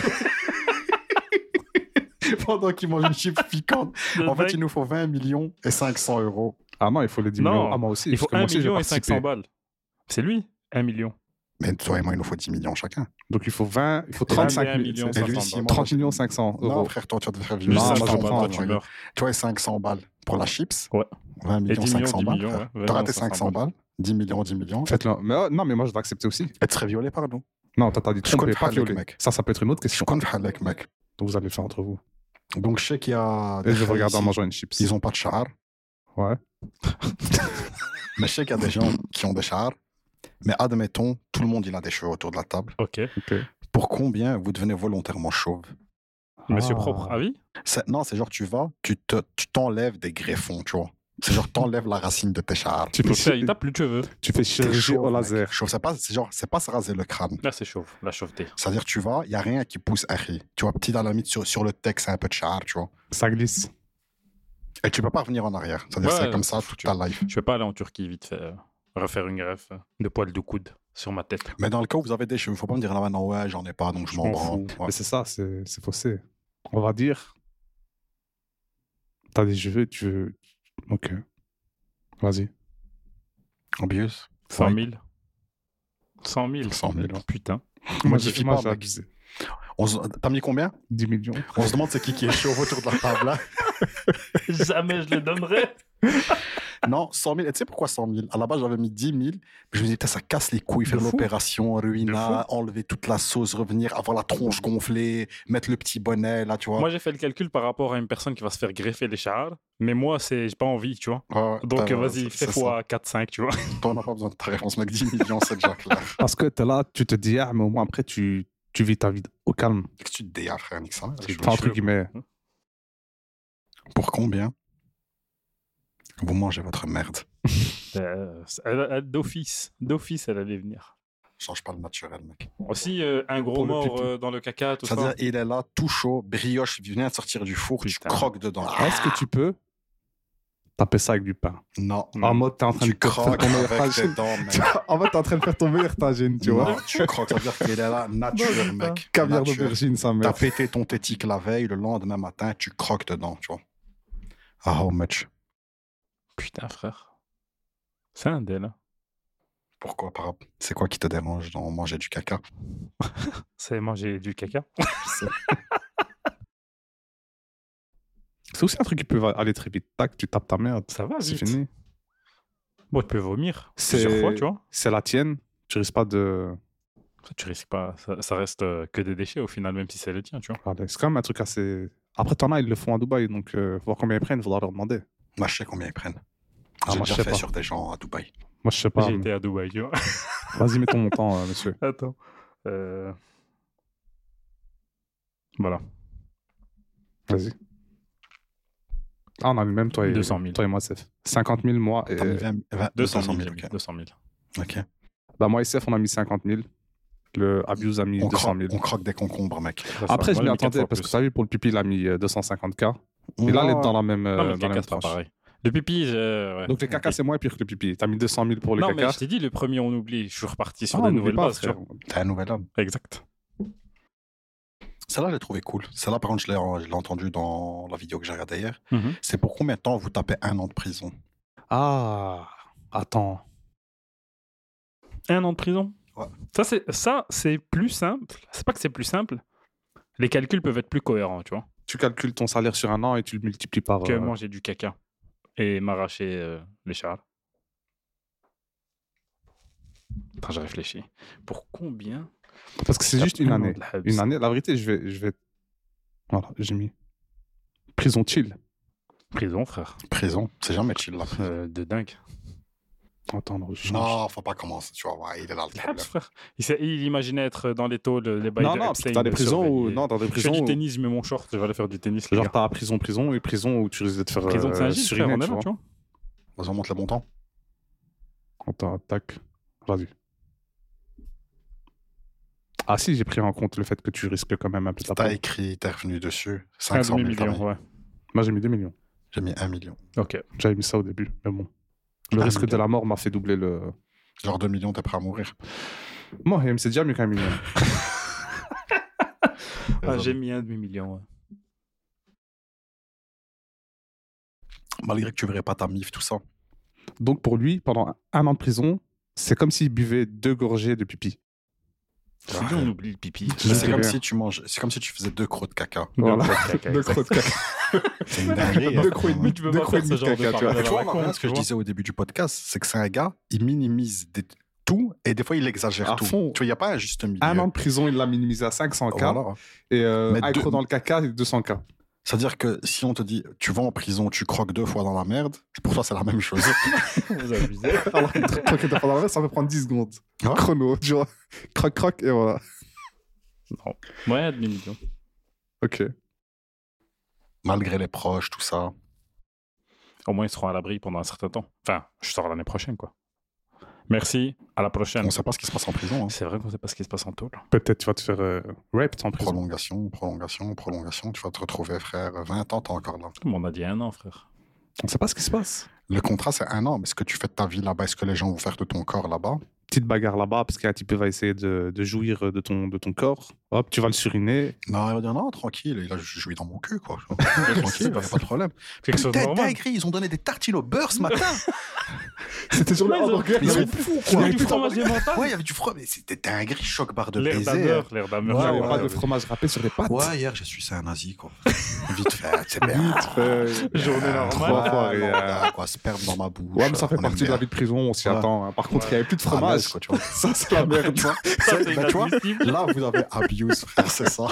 Pendant qu'il mange une chip piquante. Le En fait, mec, il nous faut vingt millions et cinq cents euros. Ah non, il faut les dix Non, millions. Ah, moi aussi. il faut parce que moi un aussi, j'ai million et cinq cents participé. balles. C'est lui, un million. Mais toi et moi, il nous faut dix millions chacun. Donc il faut vingt, il faut Et trente-cinq vingt et un millions. millions, Et lui, cinq cents si balles. moi, trente millions cinq cents euros. Non, frère, toi, tu vas te faire Lui, vieux. Non, cinq moi, cents je balles, prends, toi, moi. tu meurs. Toi et cinq cents balles pour la chips. Ouais. vingt Et millions, dix millions, cinq cents dix balles. millions, frère. ouais. T'as raté vingt, cinq cents balles. dix millions, dix millions. Faites-le. Mais, euh, non, mais moi, je vais accepter aussi. Et tu serais violé par nous. Non, t'as t'as dit Je tromper, compte pas pas avec, violer. mec. Ça, ça peut être une autre Je question. compte avec, mec. Donc vous allez le faire entre vous. Donc, je sais qu'il y a. Et je vais frères regarder en ici, mangeant une chips. Ils ont pas de char. Ouais. Mais je sais qu'il y a des gens qui ont des chars. Mais admettons, tout le monde, il a des cheveux autour de la table. Ok. Ok. Pour combien vous devenez volontairement chauve? Monsieur Ah. propre, avis? C'est- Non, c'est genre, tu vas, tu te, tu t'enlèves des greffons, tu vois. C'est genre, t'enlèves la racine de tes chars. Tu Le fais, frère, il tape plus de cheveux. tu fais T'es chirurgie chauve, au mec. laser. Chauve, c'est pas, c'est genre, c'est pas se raser le crâne. Là, c'est chauve. La chauveté. C'est-à-dire, tu vas, il n'y a rien qui pousse Harry. Tu vois, petit à la limite, sur, sur le texte, c'est un peu de char, tu vois. Ça glisse. Et tu peux pas revenir en arrière. C'est-à-dire, Ouais, c'est comme ça c'est toute foutu. ta life. Je vais pas aller en Turquie vite fait. euh, refaire une greffe euh, de poils de coude sur ma tête. Mais dans le cas où vous avez des cheveux, faut pas me dire là maintenant, ouais, j'en ai pas, donc je Je m'en m'en branle. fous. Ouais. Mais c'est ça, c'est c'est faussé. On va dire. T'as des cheveux, tu veux. Ok. Vas-y. Ambius. cent Ouais. mille. cent mille. cent mille. Putain. Modifie moi, pas, j'ai mec. abusé. On se- T'as mis combien? dix millions. On se demande c'est qui qui est chaud autour de la table là. Jamais je le donnerais. Non, cent mille. Et tu sais pourquoi cent mille? À la base, j'avais mis dix mille. Puis je me disais, putain, ça casse les couilles, faire De fou. l'opération, ruina, enlever toute la sauce, revenir, avoir la tronche gonflée, mettre le petit bonnet, là, tu vois. Moi, j'ai fait le calcul par rapport à une personne qui va se faire greffer les chars. Mais moi, c'est... j'ai pas envie, tu vois. Ouais, Donc, t'as- vas-y, c'est- fais c'est fois quatre cinq, tu vois. ça. Toi, on n'a pas besoin de ta réponse, mec. dix millions, c'est déjà clair. Parce que t'es là, tu te dis, ah, mais au moins après, tu, tu vis ta vie au calme. Qu'est-ce que tu te dis, ah, frère, nique sa mère, je- Enfin, entre guillemets. Pour combien vous mangez votre merde? Euh, elle, elle- d'office. D'office, elle allait venir. Change pas le naturel, mec. Aussi, euh, un gros Pour le mort pipi. euh, dans le caca, tout C'est-à-dire, ça. il est là, tout chaud, brioche, il vient de sortir du four, Putain. tu croques dedans. Est-ce que tu peux taper ça avec du pain? Non. En mode, t'es en train de Tu te faire croques ton meilleur avec tes tagine. dents, mec. En fait, t'es en train de faire ton meilleur tagine, tu vois. Non, tu croques, ça veut dire qu'il est là, nature, mec. Caviar Nature. d'aubergine, ça T'as merde. pété ton tétique la veille, le lendemain matin, tu croques dedans, tu vois. Ah, how much? Putain, frère. C'est un dé, là. Pourquoi par rapport- C'est quoi qui te dérange dans manger du caca? C'est manger du caca. C'est- C'est aussi un truc qui peut aller très vite. Tac, tu tapes ta merde. Ça va, C'est vite. fini. Bon, tu peux vomir C'est- plusieurs fois, tu vois. C'est la tienne. Tu risques pas de. Ça, tu risques pas. Ça, ça reste euh, que des déchets au final, même si c'est le tien, tu vois. Allez, c'est quand même un truc assez. Après, t'en as, ils le font à Dubaï, donc euh, voir combien ils prennent, il faudra leur demander. Moi, je sais combien ils prennent. Ah, J'ai moi, je déjà sais fait pas. sur des gens à Dubaï. Moi, je sais pas. J'ai mais- été à Dubaï, tu vois. Vas-y, mets ton montant, euh, monsieur. Attends. Euh... Voilà. Vas-y. Ah, on a le même, toi et, deux cent mille. toi et moi, Sef. cinquante mille, moi. Et... T'as mis vingt, vingt, deux cent mille, mille. ok. deux cent mille. Ok. Bah, moi et Sef, on a mis cinquante mille. Le Abuse a mis On deux cent croque, mille. on croque des concombres, mec. Ça, ça, Après, je moi, m'y j'ai mis quatre attendais fois parce que plus. t'as vu, pour le pipi, il a mis euh, deux cent cinquante K. Et là, elle est dans la même, euh, Non, mais le dans la caca, même c'est pas tranche. pareil. Le pipi, j'ai- ouais. Donc, les caca, c'est moins pire que le pipi. T'as mis deux cent mille pour le Non, mais caca. je t'ai dit, le premier, on oublie. Je suis reparti sur Ah, des on n'oublie nouvelles pas, bases, tu frère. vois. T'es un nouvel homme. Exact. Celle-là, je l'ai trouvé cool. Celle-là, par contre, je l'ai, je l'ai entendu dans la vidéo que j'ai regardée hier. Mhm. C'est pour combien de temps vous tapez un an de prison? Ah, attends. Un an de prison. Ouais. Ça, c'est, ça, c'est plus simple. C'est pas que c'est plus simple. Les calculs peuvent être plus cohérents, tu vois, Tu calcules ton salaire sur un an et tu le multiplies par. que euh, manger du caca et m'arracher euh, les chars. Attends, je réfléchis. Pour combien? Parce que c'est juste une Un an année. de la Habs. Une année, la vérité, je vais. Je vais... Voilà, j'ai mis. Prison chill. Prison, frère. Prison, c'est jamais chill, là. Euh, de dingue. Attends, non, je change. Non, faut pas commencer, tu vois. Ouais, il est là le Le problème. Habs, frère. Il, s'est- il imaginait être dans les taux, le- les bails Non, de non, parce que Epstein, t'as des de prisons où. surveiller. Non, dans des Je fais prisons. du où- tennis, je mets mon short, je vais aller faire du tennis, les Genre, gars. t'as prison, prison et prison où tu risques de te faire. Prison de euh, Saint-Gilles, frère, suriner, on est tu là, vois. tu vois. Vas-y, on monte le montant. Attends, tac. Vas-y. Ah si, j'ai pris en compte le fait que tu risques quand même un peu ta T'as peau. écrit, t'es revenu dessus. Un cinq cent mille. t'as mis. demi-million, ouais. Moi, j'ai mis deux millions. J'ai mis un million. Ok. J'avais mis ça au début, mais bon. Le Un risque de million. la mort m'a fait doubler le. Genre deux millions, t'es prêt à mourir. Moi, c'est déjà mieux qu'un million. Ah, j'ai mis un demi-million, ouais. Malgré que tu verrais pas ta mif, tout ça. Donc pour lui, pendant un an de prison, c'est comme s'il buvait deux gorgées de pipi. Je dis, on oublie le pipi. Je C'est sais comme rien. si tu manges, c'est comme si tu faisais deux crocs de caca. Voilà. caca, Deux exact. crocs de caca. C'est une dinguerie. Deux hein, crocs et quand demi, même. Tu peux deux pas crocs et faire demi ce de genre de caca, tu vois. parallèle. Mais tu vois, la Marianne, con, ce que tu je vois. disais au début du podcast, c'est que c'est un gars, il minimise des- tout et des fois il exagère À tout. fond. Tu vois, il n'y a pas un juste milieu. Un an de prison, il l'a minimisé à cinq cents K. Voilà. Et euh, Mais accro deux- dans le caca, c'est deux cents K. C'est-à-dire que si on te dit tu vas en prison, tu croques deux fois dans la merde, pour toi c'est la même chose. Vous abusez. Alors que croquer deux fois dans la mer, ça peut prendre dix secondes. Ouais. Chrono, tu vois. Croc, croc, et voilà. Non. Ouais, un demi-million. Ok. Malgré les proches, tout ça. Au moins, ils seront à l'abri pendant un certain temps. Enfin, je sors l'année prochaine, quoi. Merci, à la prochaine. On ne sait pas ce qui se passe en prison. hein. C'est vrai qu'on sait pas ce qui se passe en taule. Peut-être tu vas te faire euh, rape en prison. Prolongation, prolongation, prolongation. Tu vas te retrouver, frère. vingt ans, t'es encore là. On a dit un an, frère. On sait pas ce qui se passe. Le contrat, c'est un an. Mais ce que tu fais de ta vie là-bas, est-ce que les gens vont faire de ton corps là-bas? petite bagarre là-bas parce qu'un type va essayer de, de jouir de ton, de ton corps. Hop, tu vas le suriner. Non, il va dire non, tranquille, il a joué dans mon cul, quoi. Tranquille, il n'y a pas de problème. Quelque chose de Putain, normal. dinguerie, ils ont donné des tartines au beurre ce matin. C'était sur le Ouais, ils ont- hamburger. Ils il y sont avait- fous, Il y quoi. a du fromage mental. Ouais, il y avait du fromage, mais c'était dinguerie, choc barre de L'air baiser. d'ameur, l'air d'ameur. Il n'y Ouais, avait ouais, pas de ouais. fromage râpé sur les pâtes. Ouais, hier, j'ai sucé un nazi, quoi. Vite fait, c'est bien. Vite fait. Journée normale. Trois fois, et, euh, Quoi, sperme dans ma bouche. Ouais, mais ça fait on aime partie de bien. la vie de prison, on s'y Ouais. attend. hein. Par contre, il Ouais. n'y avait plus de À l'aise, fromage. quoi, tu vois. Ça, c'est la merde. Tu vois, Ça, c'est bah, tu vois, inadmissible. là, vous avez abuse, frère, c'est ça.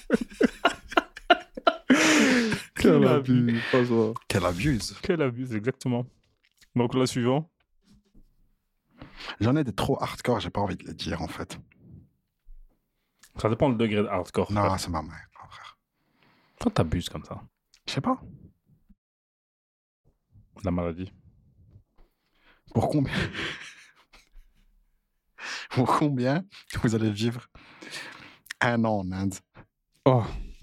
Quel abus. abus, franchement. Quel abuse. Quel abus, exactement. Donc, la suivante. J'en ai des trop hardcore, j'ai pas envie de les dire, en fait. Ça dépend le degré de hardcore. Non, frère. c'est ma mère, non, frère. Toi, t'abuses comme ça. Je sais pas. La maladie. Pour combien Pour combien vous allez vivre un an en Inde? Oh.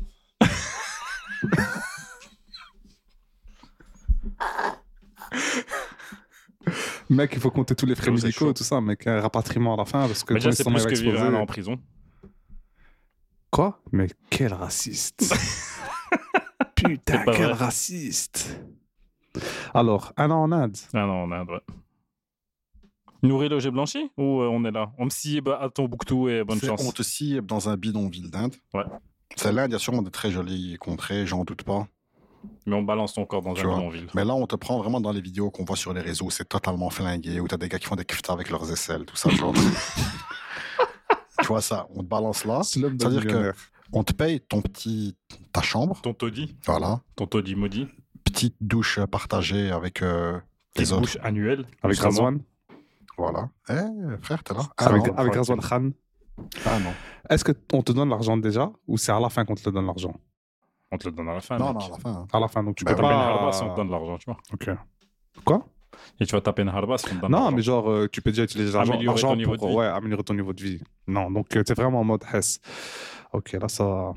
Mec, il faut compter tous les frais Oh, c'est médicaux, chaud. tout ça, mec. Un rapatriement à la fin, parce que Mais ton déjà, c'est estomac plus va que vivre exploser. un an en prison. Quoi? Mais quel raciste. Putain, C'est pas quel vrai. raciste. Alors, un an en Inde. Ah non, on a. Ouais. Nourri, logé, blanchi? Ou euh, on est là? On me scie bah, à Tombouctou et bonne C'est- chance. On te scie dans un bidonville d'Inde. Ouais. C'est l'Inde, il y a sûrement de très jolies contrées, j'en doute pas. Mais on balance ton corps dans Tu un vois. bidonville. Mais là, on te prend vraiment dans les vidéos qu'on voit sur les réseaux, c'est totalement flingué, où t'as des gars qui font des kiftas avec leurs aisselles, tout ça. Genre. Tu vois ça, on te balance là, Slum c'est-à-dire que millionnaire. on te paye ton petit, ta chambre, Ton taudis. voilà, Ton taudis maudit. petite douche partagée avec euh, les Petite autres, bouche annuelle. Avec justement. Razwan. voilà. Eh, frère, t'es là? Ah Avec, non, avec Razwan Khan. ah non, Est-ce qu'on te donne l'argent déjà ou c'est à la fin qu'on te le donne l'argent? On te le donne à la fin. non, mec. non, à la fin. hein. À la fin, donc tu Bah peux Tu oui. tapes une pas... harba si on te donne de l'argent, tu vois. Ok. Quoi? Et tu vas taper une harba si on te donne de Non, l'argent. mais genre, euh, tu peux déjà utiliser l'argent, Améliorer l'argent ton niveau pour de vie. ouais, améliorer ton niveau de vie. Non, donc euh, t'es vraiment en mode Hess. Ok, là, ça...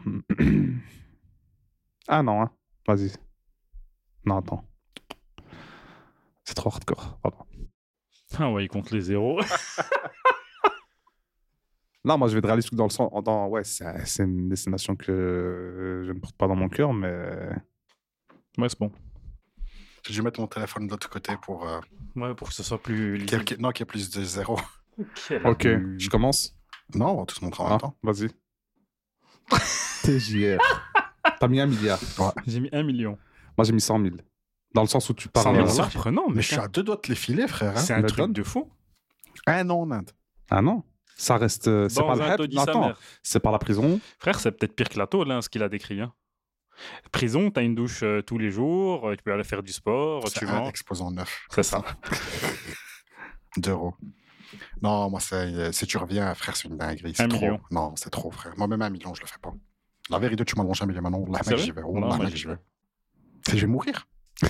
ah non, hein. Vas-y. Non, attends. C'est trop hardcore. Pardon. Ah ouais, il compte les zéros. Là, moi, je vais être réaliste dans le sens... Dans... Ouais, c'est c'est une destination que euh, je ne porte pas dans mon cœur, mais... Ouais, c'est bon. J'ai dû mettre mon téléphone de l'autre côté pour euh, Ouais, pour que ce soit plus qu'il y ait- lisible. qu'il y ait- non, qu'il y ait plus de zéro. Ok, je commence. Non, on va tous montrer en Ah, même temps. vas-y. T J R. T'as mis un milliard. J'ai mis un million. Moi, j'ai mis cent mille. Dans le sens où tu parles... cent mille, euh, c'est surprenant, Mais je suis à deux doigts de les filer, frère. Hein. C'est un Le truc donne. de fou. Un an en Inde. Ah non, ça reste... euh, C'est Dans pas le un hype. taudis Non, sa attends, mère. c'est pas la prison. Frère, c'est peut-être pire que la tôle, hein, ce qu'il a décrit. Hein. Prison, t'as une douche euh, tous les jours, euh, tu peux aller faire du sport, C'est tu un manges. exposant neuf. C'est ça. D'euros. Non, moi, c'est, si tu reviens, frère, c'est une dinguerie. C'est Un trop. million. Non, c'est trop, frère. Moi, même un million, je le fais pas. La vérité, tu m'as lancé un million maintenant. Là, C'est mec, vrai j'y vais. Oh, Non, là, moi, mec, j'y j'y vais. C'est- Je vais mourir.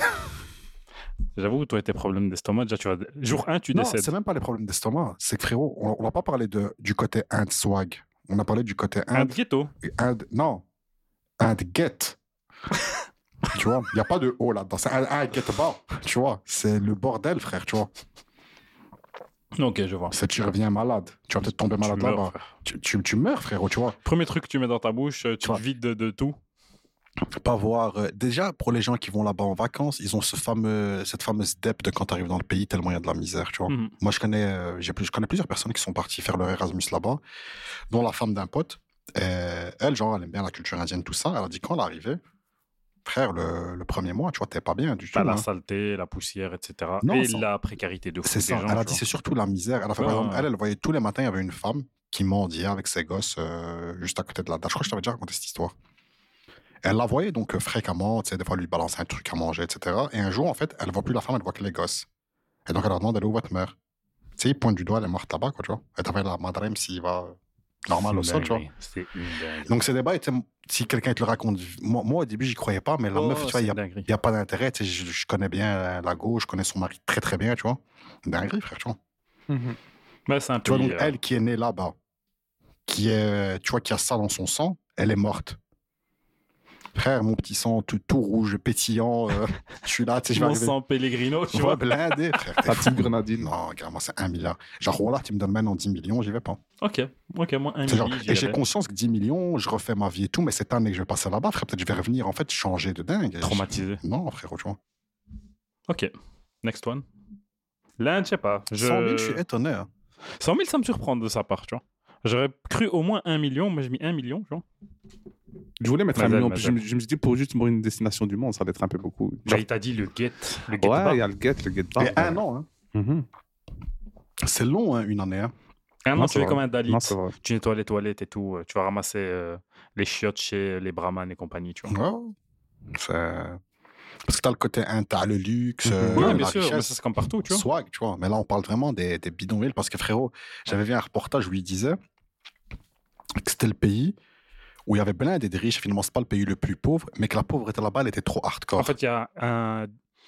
J'avoue, toi et tes problèmes d'estomac, déjà, tu vas... Jour un, tu Non, décèdes. c'est même pas les problèmes d'estomac. C'est que, frérot, on on va pas parler de, du côté Inde swag. On a parlé du côté Un Inde. ghetto. Inde non. Inde get. Tu vois, il n'y a pas de haut là-dedans. C'est un, un get bas. Tu vois, c'est le bordel, frère. Tu vois, Ok, je vois. c'est tu reviens malade. Tu vas peut-être tomber Tu malade meurs, là-bas. frère. Tu, tu, tu meurs, frérot, tu vois. Premier truc que tu mets dans ta bouche, euh, tu vois. te vides de, de tout. Pas voir. euh, déjà, pour les gens qui vont là-bas en vacances, ils ont ce fameux, cette fameuse dep de quand tu arrives dans le pays, tellement il y a de la misère, tu vois. Mhm. Moi, je connais, euh, j'ai plus, je connais plusieurs personnes qui sont parties faire leur Erasmus là-bas, dont la femme d'un pote. Et elle, genre, elle aime bien la culture indienne, tout ça. Elle a dit quand elle est arrivée, frère, le, le premier mois, tu vois, t'es pas bien du tout. T'as la hein. saleté, la poussière, et cetera. Non, et ça- la précarité de fou C'est des ça. gens. Elle a tu dit vois. c'est surtout la misère. Elle, a fait, par Ouais, exemple, ouais. elle, elle voyait tous les matins, il y avait une femme qui mendiait avec ses gosses euh, juste à côté de la dalle. Je crois que je t'avais déjà raconté cette histoire. Elle la voyait donc euh, fréquemment, tu sais, des fois, elle lui balançait un truc à manger, et cetera. Et un jour, en fait, elle voit plus la femme, elle voit que les gosses. Et donc, elle leur demande, elle est où votre mère? Tu sais, il pointe du doigt, elle est morte là-bas, quoi, tu vois. Et t'avais la madame s'il va normal au C'est sol, une tu vois. dinguerie. C'était une dinguerie. Donc, ces débats étaient, si quelqu'un te le raconte, moi, moi, au début, j'y croyais pas, mais la Oh, meuf, tu vois, c'est il y a une dinguerie. il n'y a pas d'intérêt. Tu sais, je, je connais bien euh, la gauche, je connais son mari très très bien, tu vois. Dinguerie, frère, tu vois. Mais c'est un Tu vois, pays, donc euh, elle qui est née là-bas, qui est, tu vois, qui a ça dans son sang, elle est morte. Frère, mon petit sang tout, tout rouge, pétillant. euh, je suis là, tu sais, je vais Mon arriver. sang Pellegrino, tu Ouais, vois. blindé, frère. La petite grenadine. Non, gars, moi, c'est un milliard. Genre, voilà, tu me donnes maintenant dix millions, j'y vais pas. Ok, ok, moi un C'est genre- million. et j'ai conscience que dix millions, je refais ma vie et tout, mais cette année que je vais passer là-bas, frère, peut-être que je vais revenir, en fait, changer de dingue. Traumatisé. Non, frérot, tu vois. Ok, next one. L'Inde, je sais pas. Je... cent mille, je suis étonné. Hein. cent mille, ça me surprend de sa part, tu vois. J'aurais cru au moins un million, mais j'ai mis un million, tu vois. Je voulais mettre un Mazel, million. puis Je, mazel. me- je me suis dit, pour juste pour une destination du monde, ça allait être un peu beaucoup. Genre, il t'a dit le get. Le get ouais, bar. il y a le get, le get bar. Et un an, hein. Mhm. C'est long, hein, une année. Hein. Un Non, an, c'est tu es vrai. comme un Dalit. Non, c'est vrai. Tu nettoies les toilettes et tout. euh, Tu vas ramasser euh, les chiottes chez les brahmanes et compagnie, tu vois. Ouais. C'est... Parce que t'as le côté, hein, t'as le luxe, Mhm. euh, Ouais, la bien sûr, mais richesse, ça c'est comme partout, tu vois. swag, tu vois. Mais là, on parle vraiment des, des bidonvilles parce que, frérot, j'avais vu un reportage où il disait que c'était le pays où il y avait plein des riches. Finalement, c'est pas le pays le plus pauvre, mais que la pauvreté là-bas, elle était trop hardcore. En fait, il y a un,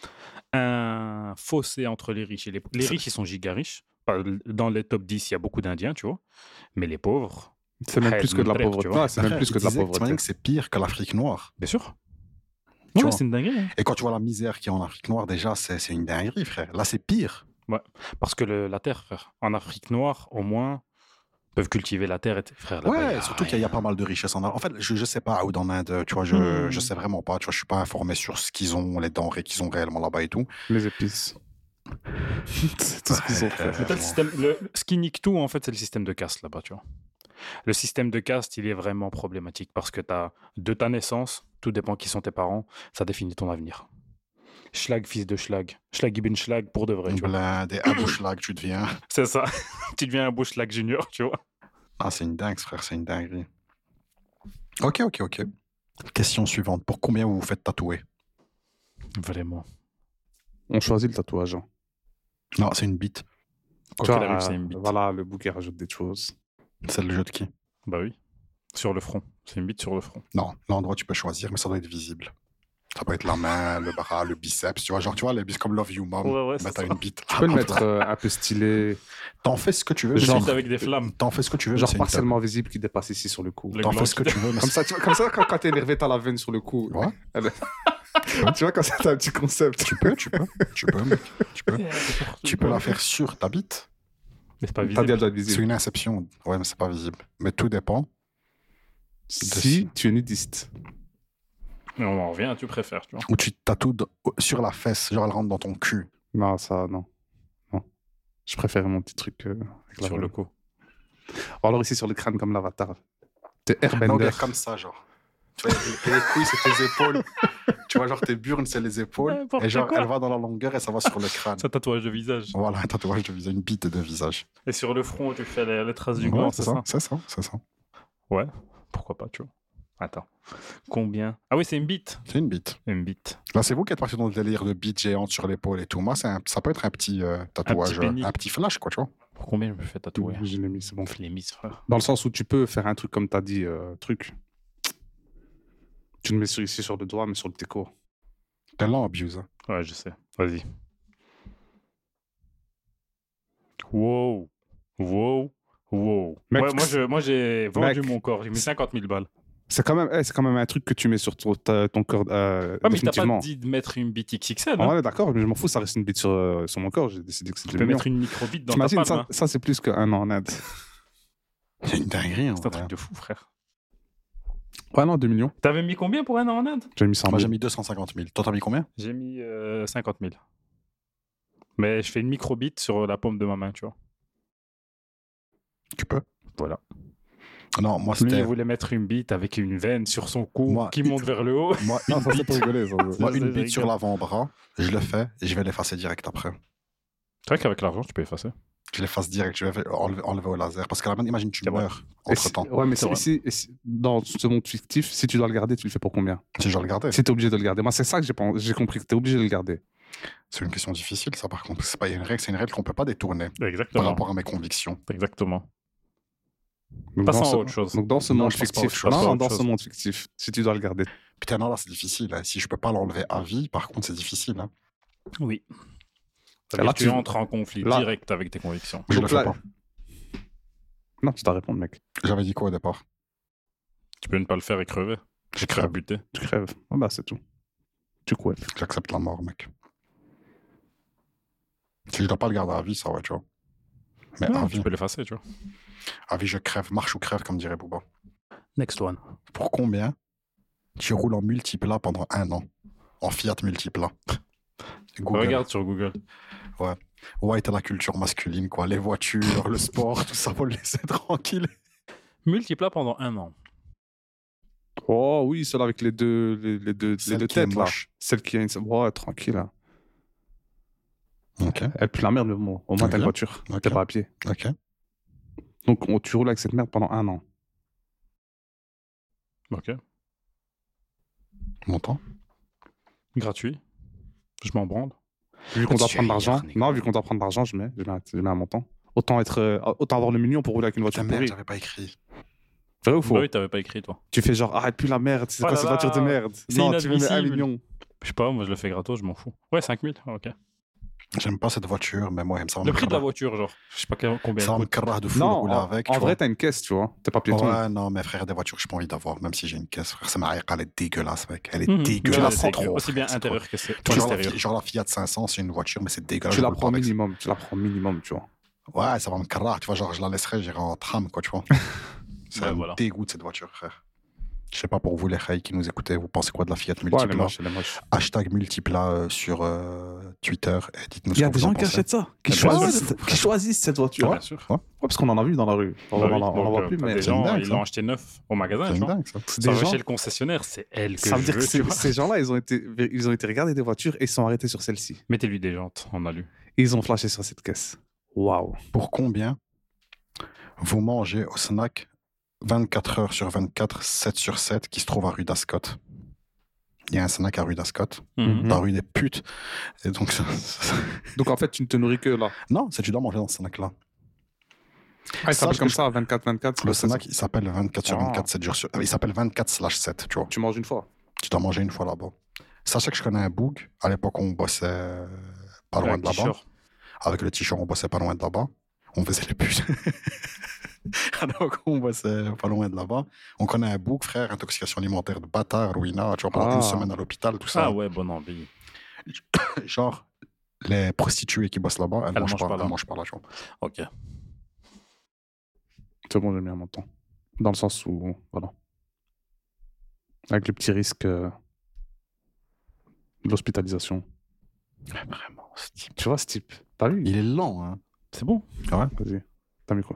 un fossé entre les riches et les Les C'est- riches, ils sont giga riches. Pas- Dans les top dix, il y a beaucoup d'Indiens, tu vois. Mais les pauvres, C'est même Hey, plus que de la Montréal, tu pauvreté. vois. Ouais, c'est même Frère, plus il que de la disait que t'imagines pauvreté. que c'est pire que l'Afrique noire. bien sûr. Tu Ouais, vois. c'est une dinguerie. hein. Et quand tu vois la misère qu'il y a en Afrique noire, déjà, c'est, c'est une dinguerie, frère. Là, c'est pire. Parce que le- la terre, frère, en Afrique noire, au moins, peuvent cultiver la terre. Et t- frère, là-bas, il y Ouais, a surtout qu'il y a rien. pas mal de richesses en Afrique. En fait, je, je sais pas où dans l'Inde, tu vois, je, Hmm. je sais vraiment pas. Tu vois, je suis pas informé sur ce qu'ils ont, les denrées qu'ils ont réellement là-bas et tout. Les épices. C'est tout ce qu'ils ont fait. Ouais, Mais t'as le système, le- ce qui nique tout, en fait, c'est le système de caste là-bas, tu vois. Le système de caste, il est vraiment problématique parce que t'as, de ta naissance, tout dépend qui sont tes parents, ça définit ton avenir. Schlag, fils de Schlag. Schlag ibn Schlag pour de vrai, tu vois. Blin, des abouchlag, tu deviens. C'est ça. Tu deviens un beau Schlag junior, tu vois. Ah, c'est une dingue, frère, c'est une dinguerie. Ok, ok, ok. Question suivante. Pour combien vous vous faites tatouer? Vraiment. On choisit le tatouage. hein. Non, c'est une bite. Quoi Tu qu'il vois, arrive, c'est euh, une bite. Voilà, le bouquet rajoute des choses. C'est le jeu de qui? Bah oui. Sur le front. C'est une bite sur le front. Non, l'endroit tu peux choisir, mais ça doit être visible. Ça peut être la main, le bras, le biceps, tu vois. Genre, tu vois, les biceps comme Love You Mom. Ouais, ouais, bah, c'est t'as ça. une bite. Tu peux le mettre euh, un peu stylé, T'en fais ce que tu veux. Je mais suis c'est- avec des flammes. T'en fais ce que tu veux. mais genre c'est une partiellement visible qui dépasse ici sur le cou. Le table. T'en fais gloss. ce que tu veux. mais Comme ça, tu vois, comme ça quand, quand t'es énervé, t'as la veine sur le cou. Ouais. Elle- tu vois, comme ça, t'as un petit concept. Tu peux, tu peux, tu peux, mec. Tu peux. Tu Tu peux la faire sur ta bite. Mais c'est pas T'as dit, visible. elle doit être C'est visible. une inception. Ouais, mais c'est pas visible. Mais tout dépend. Si tu es nudiste. Mais on en revient, tu préfères, tu vois. Ou tu te tatoues de- sur la fesse, genre elle rentre dans ton cul. Non, ça, non. Non. Je préfère mon petit truc euh, avec la Sur veine. le cou. Ou alors ici sur le crâne comme l'avatar. T'es Non, airbender. bien comme ça, genre. Tu vois, et les couilles, c'est tes épaules. Tu vois, genre tes burnes, c'est les épaules. N'importe Et genre, quoi. elle va dans la longueur et ça va sur le crâne. C'est un tatouage de visage. Voilà, un tatouage de visage, une bite de visage. Et sur le front, tu fais les, les traces du Ouais, gland, c'est c'est ça, ça, c'est ça, c'est ça. Ouais, pourquoi pas, tu vois. Attends. Combien? Ah oui, c'est une bite. C'est une bite. Une bite. Là, c'est vous qui êtes parti dans le délire de bite géante sur l'épaule et tout. Moi, c'est un- ça peut être un petit euh, tatouage, petit pénis. euh, un petit flash, quoi, tu vois. Pour combien je me fais tatouer? Je l'ai mis, c'est bon. Je l'ai mise, frère. Dans le sens où tu peux faire un truc comme t'as dit, euh, truc. Tu le mets sur, ici sur le doigt, mais sur le teco. T'es lent, abuse. hein. Ouais, je sais. Vas-y. Wow. Wow. Wow. Mec, Ouais, moi, je, moi, j'ai vendu mec. mon corps. J'ai mis cinquante mille balles. C'est quand même, eh, c'est quand même un truc que tu mets sur ton, ta- ton corps euh, Ouais, mais je t'ai définitivement. pas dit de mettre une bite X X L. Ah, Hein. on est d'accord, mais je m'en fous, ça reste une bite sur, euh, sur mon corps. J'ai décidé que Tu c'était peux mignon. mettre une micro-bite dans ta T'imagines, palme. ça, hein. ça c'est plus qu'un an en Inde. C'est une dinguerie, hein. C'est un truc de fou, frère. Ouais, non, deux millions. T'avais mis combien pour un an en Inde? J'ai mis cent Moi, j'ai mille. mis deux cent cinquante mille. Toi, t'as mis combien? J'ai mis euh, cinquante mille. Mais je fais une micro-bite sur la paume de ma main, tu vois. Tu peux. Voilà. Non, moi, Lui, il c'était. voulait mettre une bite avec une veine sur son cou Moi, qui une- monte vers le haut. Moi, Non, une ça c'est bite, pour rigoler. ça. moi, Ça, une je bite sur rigole. l'avant-bras, je le fais et je vais l'effacer direct après. C'est vrai qu'avec l'argent, tu peux effacer. Je l'efface direct, je vais enlever, enlever au laser. Parce qu'à la fin, imagine, tu C'est vrai. meurs Et entre si- temps. Ouais, mais C'est si, si- si- dans ce monde fictif, si tu dois le garder, tu le fais pour combien? Si je dois le garder. Si t'es obligé de le garder. Moi, c'est ça que j'ai pen- j'ai compris, que t'es obligé de le garder. C'est une question difficile, ça, par contre. C'est pas une règle, c'est une règle qu'on peut pas détourner par Exactement. rapport à mes convictions. Exactement. Donc, Passons dans à ce, autre chose. donc dans ce Non, monde je pense pas à autre fictif, chose. non, Passons à non, autre dans ce chose. monde fictif, si tu dois le garder, Putain, non, là, c'est difficile. hein. Si je peux pas l'enlever à vie, par contre, c'est difficile. hein. Oui. Là, Là, tu tu- entres en conflit là- direct avec tes convictions. Je Donc le fais là- pas. non, tu dois répondre, mec. J'avais dit quoi au départ? Tu peux ne pas le faire et crever. J'ai Tu vas crève. buter. Tu crèves. Ah bah, c'est tout. Tu couettes. J'accepte la mort, mec. Si je dois pas le garder à vie, ça ouais, tu vois. Mais à Ouais, vie, tu peux l'effacer, tu vois. à vie, je crève. Marche ou crève, comme dirait Booba. Next one. Pour combien tu roules en multiplat pendant un an? En Fiat multiplat. Google. Regarde sur Google. Ouais, t'as la culture masculine, quoi. Les voitures, le sport, tout ça, faut le laisser tranquille. Multiplat pendant un an. Oh oui, celle avec les deux, les, les deux, les Celle deux qui est têtes, là. moche. Celle qui a une... Ouais, tranquille, là. Ok, Elle pue la merde, mais bon, au moins t'as une Ok. voiture. Ok. T'es pas à pied. ok. Donc, on- tu roules avec cette merde pendant un an. Ok. Montant. Gratuit. Je m'en branle. Vu qu'on doit tu prendre es l'argent, hier, non, vu qu'on doit prendre l'argent, je mets, je mets, un, je mets un montant. Autant, être, euh, autant avoir le million pour rouler avec une voiture Putain, merde, pourrie. j'avais pas écrit. Vrai ou faux? Bah oui, t'avais pas écrit, toi. Tu fais genre, arrête plus la merde, c'est Oh quoi là cette là, voiture de merde? c'est Non, tu me mets un inadmissible. million. Je sais pas, moi je le fais gratos, je m'en fous. Ouais, cinq mille, ok. J'aime pas cette voiture, mais moi, ça va Le me prix de la carrer- voiture, genre. Je sais pas quel- combien Ça va elle me coûte. carrer de fou de Non, rouler en, avec. en tu vrai, vois. t'as une caisse, tu vois. T'es pas piéton. Ouais, non, mais frère, des voitures que j'ai pas envie d'avoir, même si j'ai une caisse, frère. C'est ma elle est dégueulasse, mec. Elle est Mhm. dégueulasse. Tu la Ouais, prends c'est trop, Aussi bien frère, c'est intérieur que c'est- trop. Genre la, qu'extérieur. Fi- genre la Fiat cinq cents, c'est une voiture, mais c'est dégueulasse. Tu je la roule pas prends avec ça. minimum, tu la prends minimum, tu vois. Ouais, ça va me carrer. Tu vois, genre, je la laisserai, j'irai en tram, quoi, tu vois. C'est Ouais, un voilà. dégoût de cette voiture, frère. Je sais pas pour vous, les reilles qui nous écoutez, vous pensez quoi de la Fiat Ouais, elle est multiplat? moche, elle est moche. Hashtag multiplat euh, sur euh, Twitter et dites-nous Il ce y a que des vous en gens qui pensez. achètent ça, qui, Ouais, choisissent, ouais, de fou, qui choisissent cette voiture. Bien Ouais, sûr. parce qu'on en a vu dans la rue. On Bah on oui, en on en donc, voit euh, plus, t'as mais des c'est gens, dingue, ils ça. l'ont acheté neuf au magasin, C'est tu vois. dingue, ça. c'est Ça des va gens. chez le concessionnaire, c'est elle que Ça veut je dire que veux, ces, tu vois. ces gens-là, ils ont été, ils ont été regarder des voitures et ils sont arrêtés sur celle-ci. Mettez-lui des jantes en alu. Et ils ont flashé sur cette caisse. Waouh. Pour combien vous mangez au snack vingt-quatre heures sur vingt-quatre, sept sur sept, qui se trouve à rue d'Ascot? Il y a un snack à rue d'Ascot, Mhm. la rue des putes. Et donc, ça- ça- Donc en fait, tu ne te nourris que là. non, c'est tu dois manger dans ce snack-là. Ah, il Sache s'appelle que comme je- ça, vingt-quatre vingt-quatre. Le snack, il s'appelle vingt-quatre sur Ah. vingt-quatre, sept jours sur... Il s'appelle vingt-quatre slash sept, tu vois. Tu manges une fois. Tu dois manger une fois là-bas. Sachez que je connais un boug. À l'époque, on bossait euh, pas loin Avec de là-bas. t-shirt. Avec le t-shirt, on bossait pas loin de là-bas. On faisait les putes. À l'époque, on bossait pas loin de là-bas. On connaît un boug, frère, intoxication alimentaire de bâtard, ruina, tu vois, pendant Ah. une semaine à l'hôpital, tout ça. Ah ouais, bonne envie. Genre, les prostituées qui bossent là-bas, elles, Elles mangent mangent pas, pas là. elles mangent pas là, tu vois. Ok. C'est bon, j'ai mis un montant. Dans le sens où, voilà. Avec le petit risque euh, de l'hospitalisation. Vraiment, ce type. Tu vois ce type? T'as vu? Il est lent, hein. C'est bon. Ouais, Vas-y. T'as mis quoi?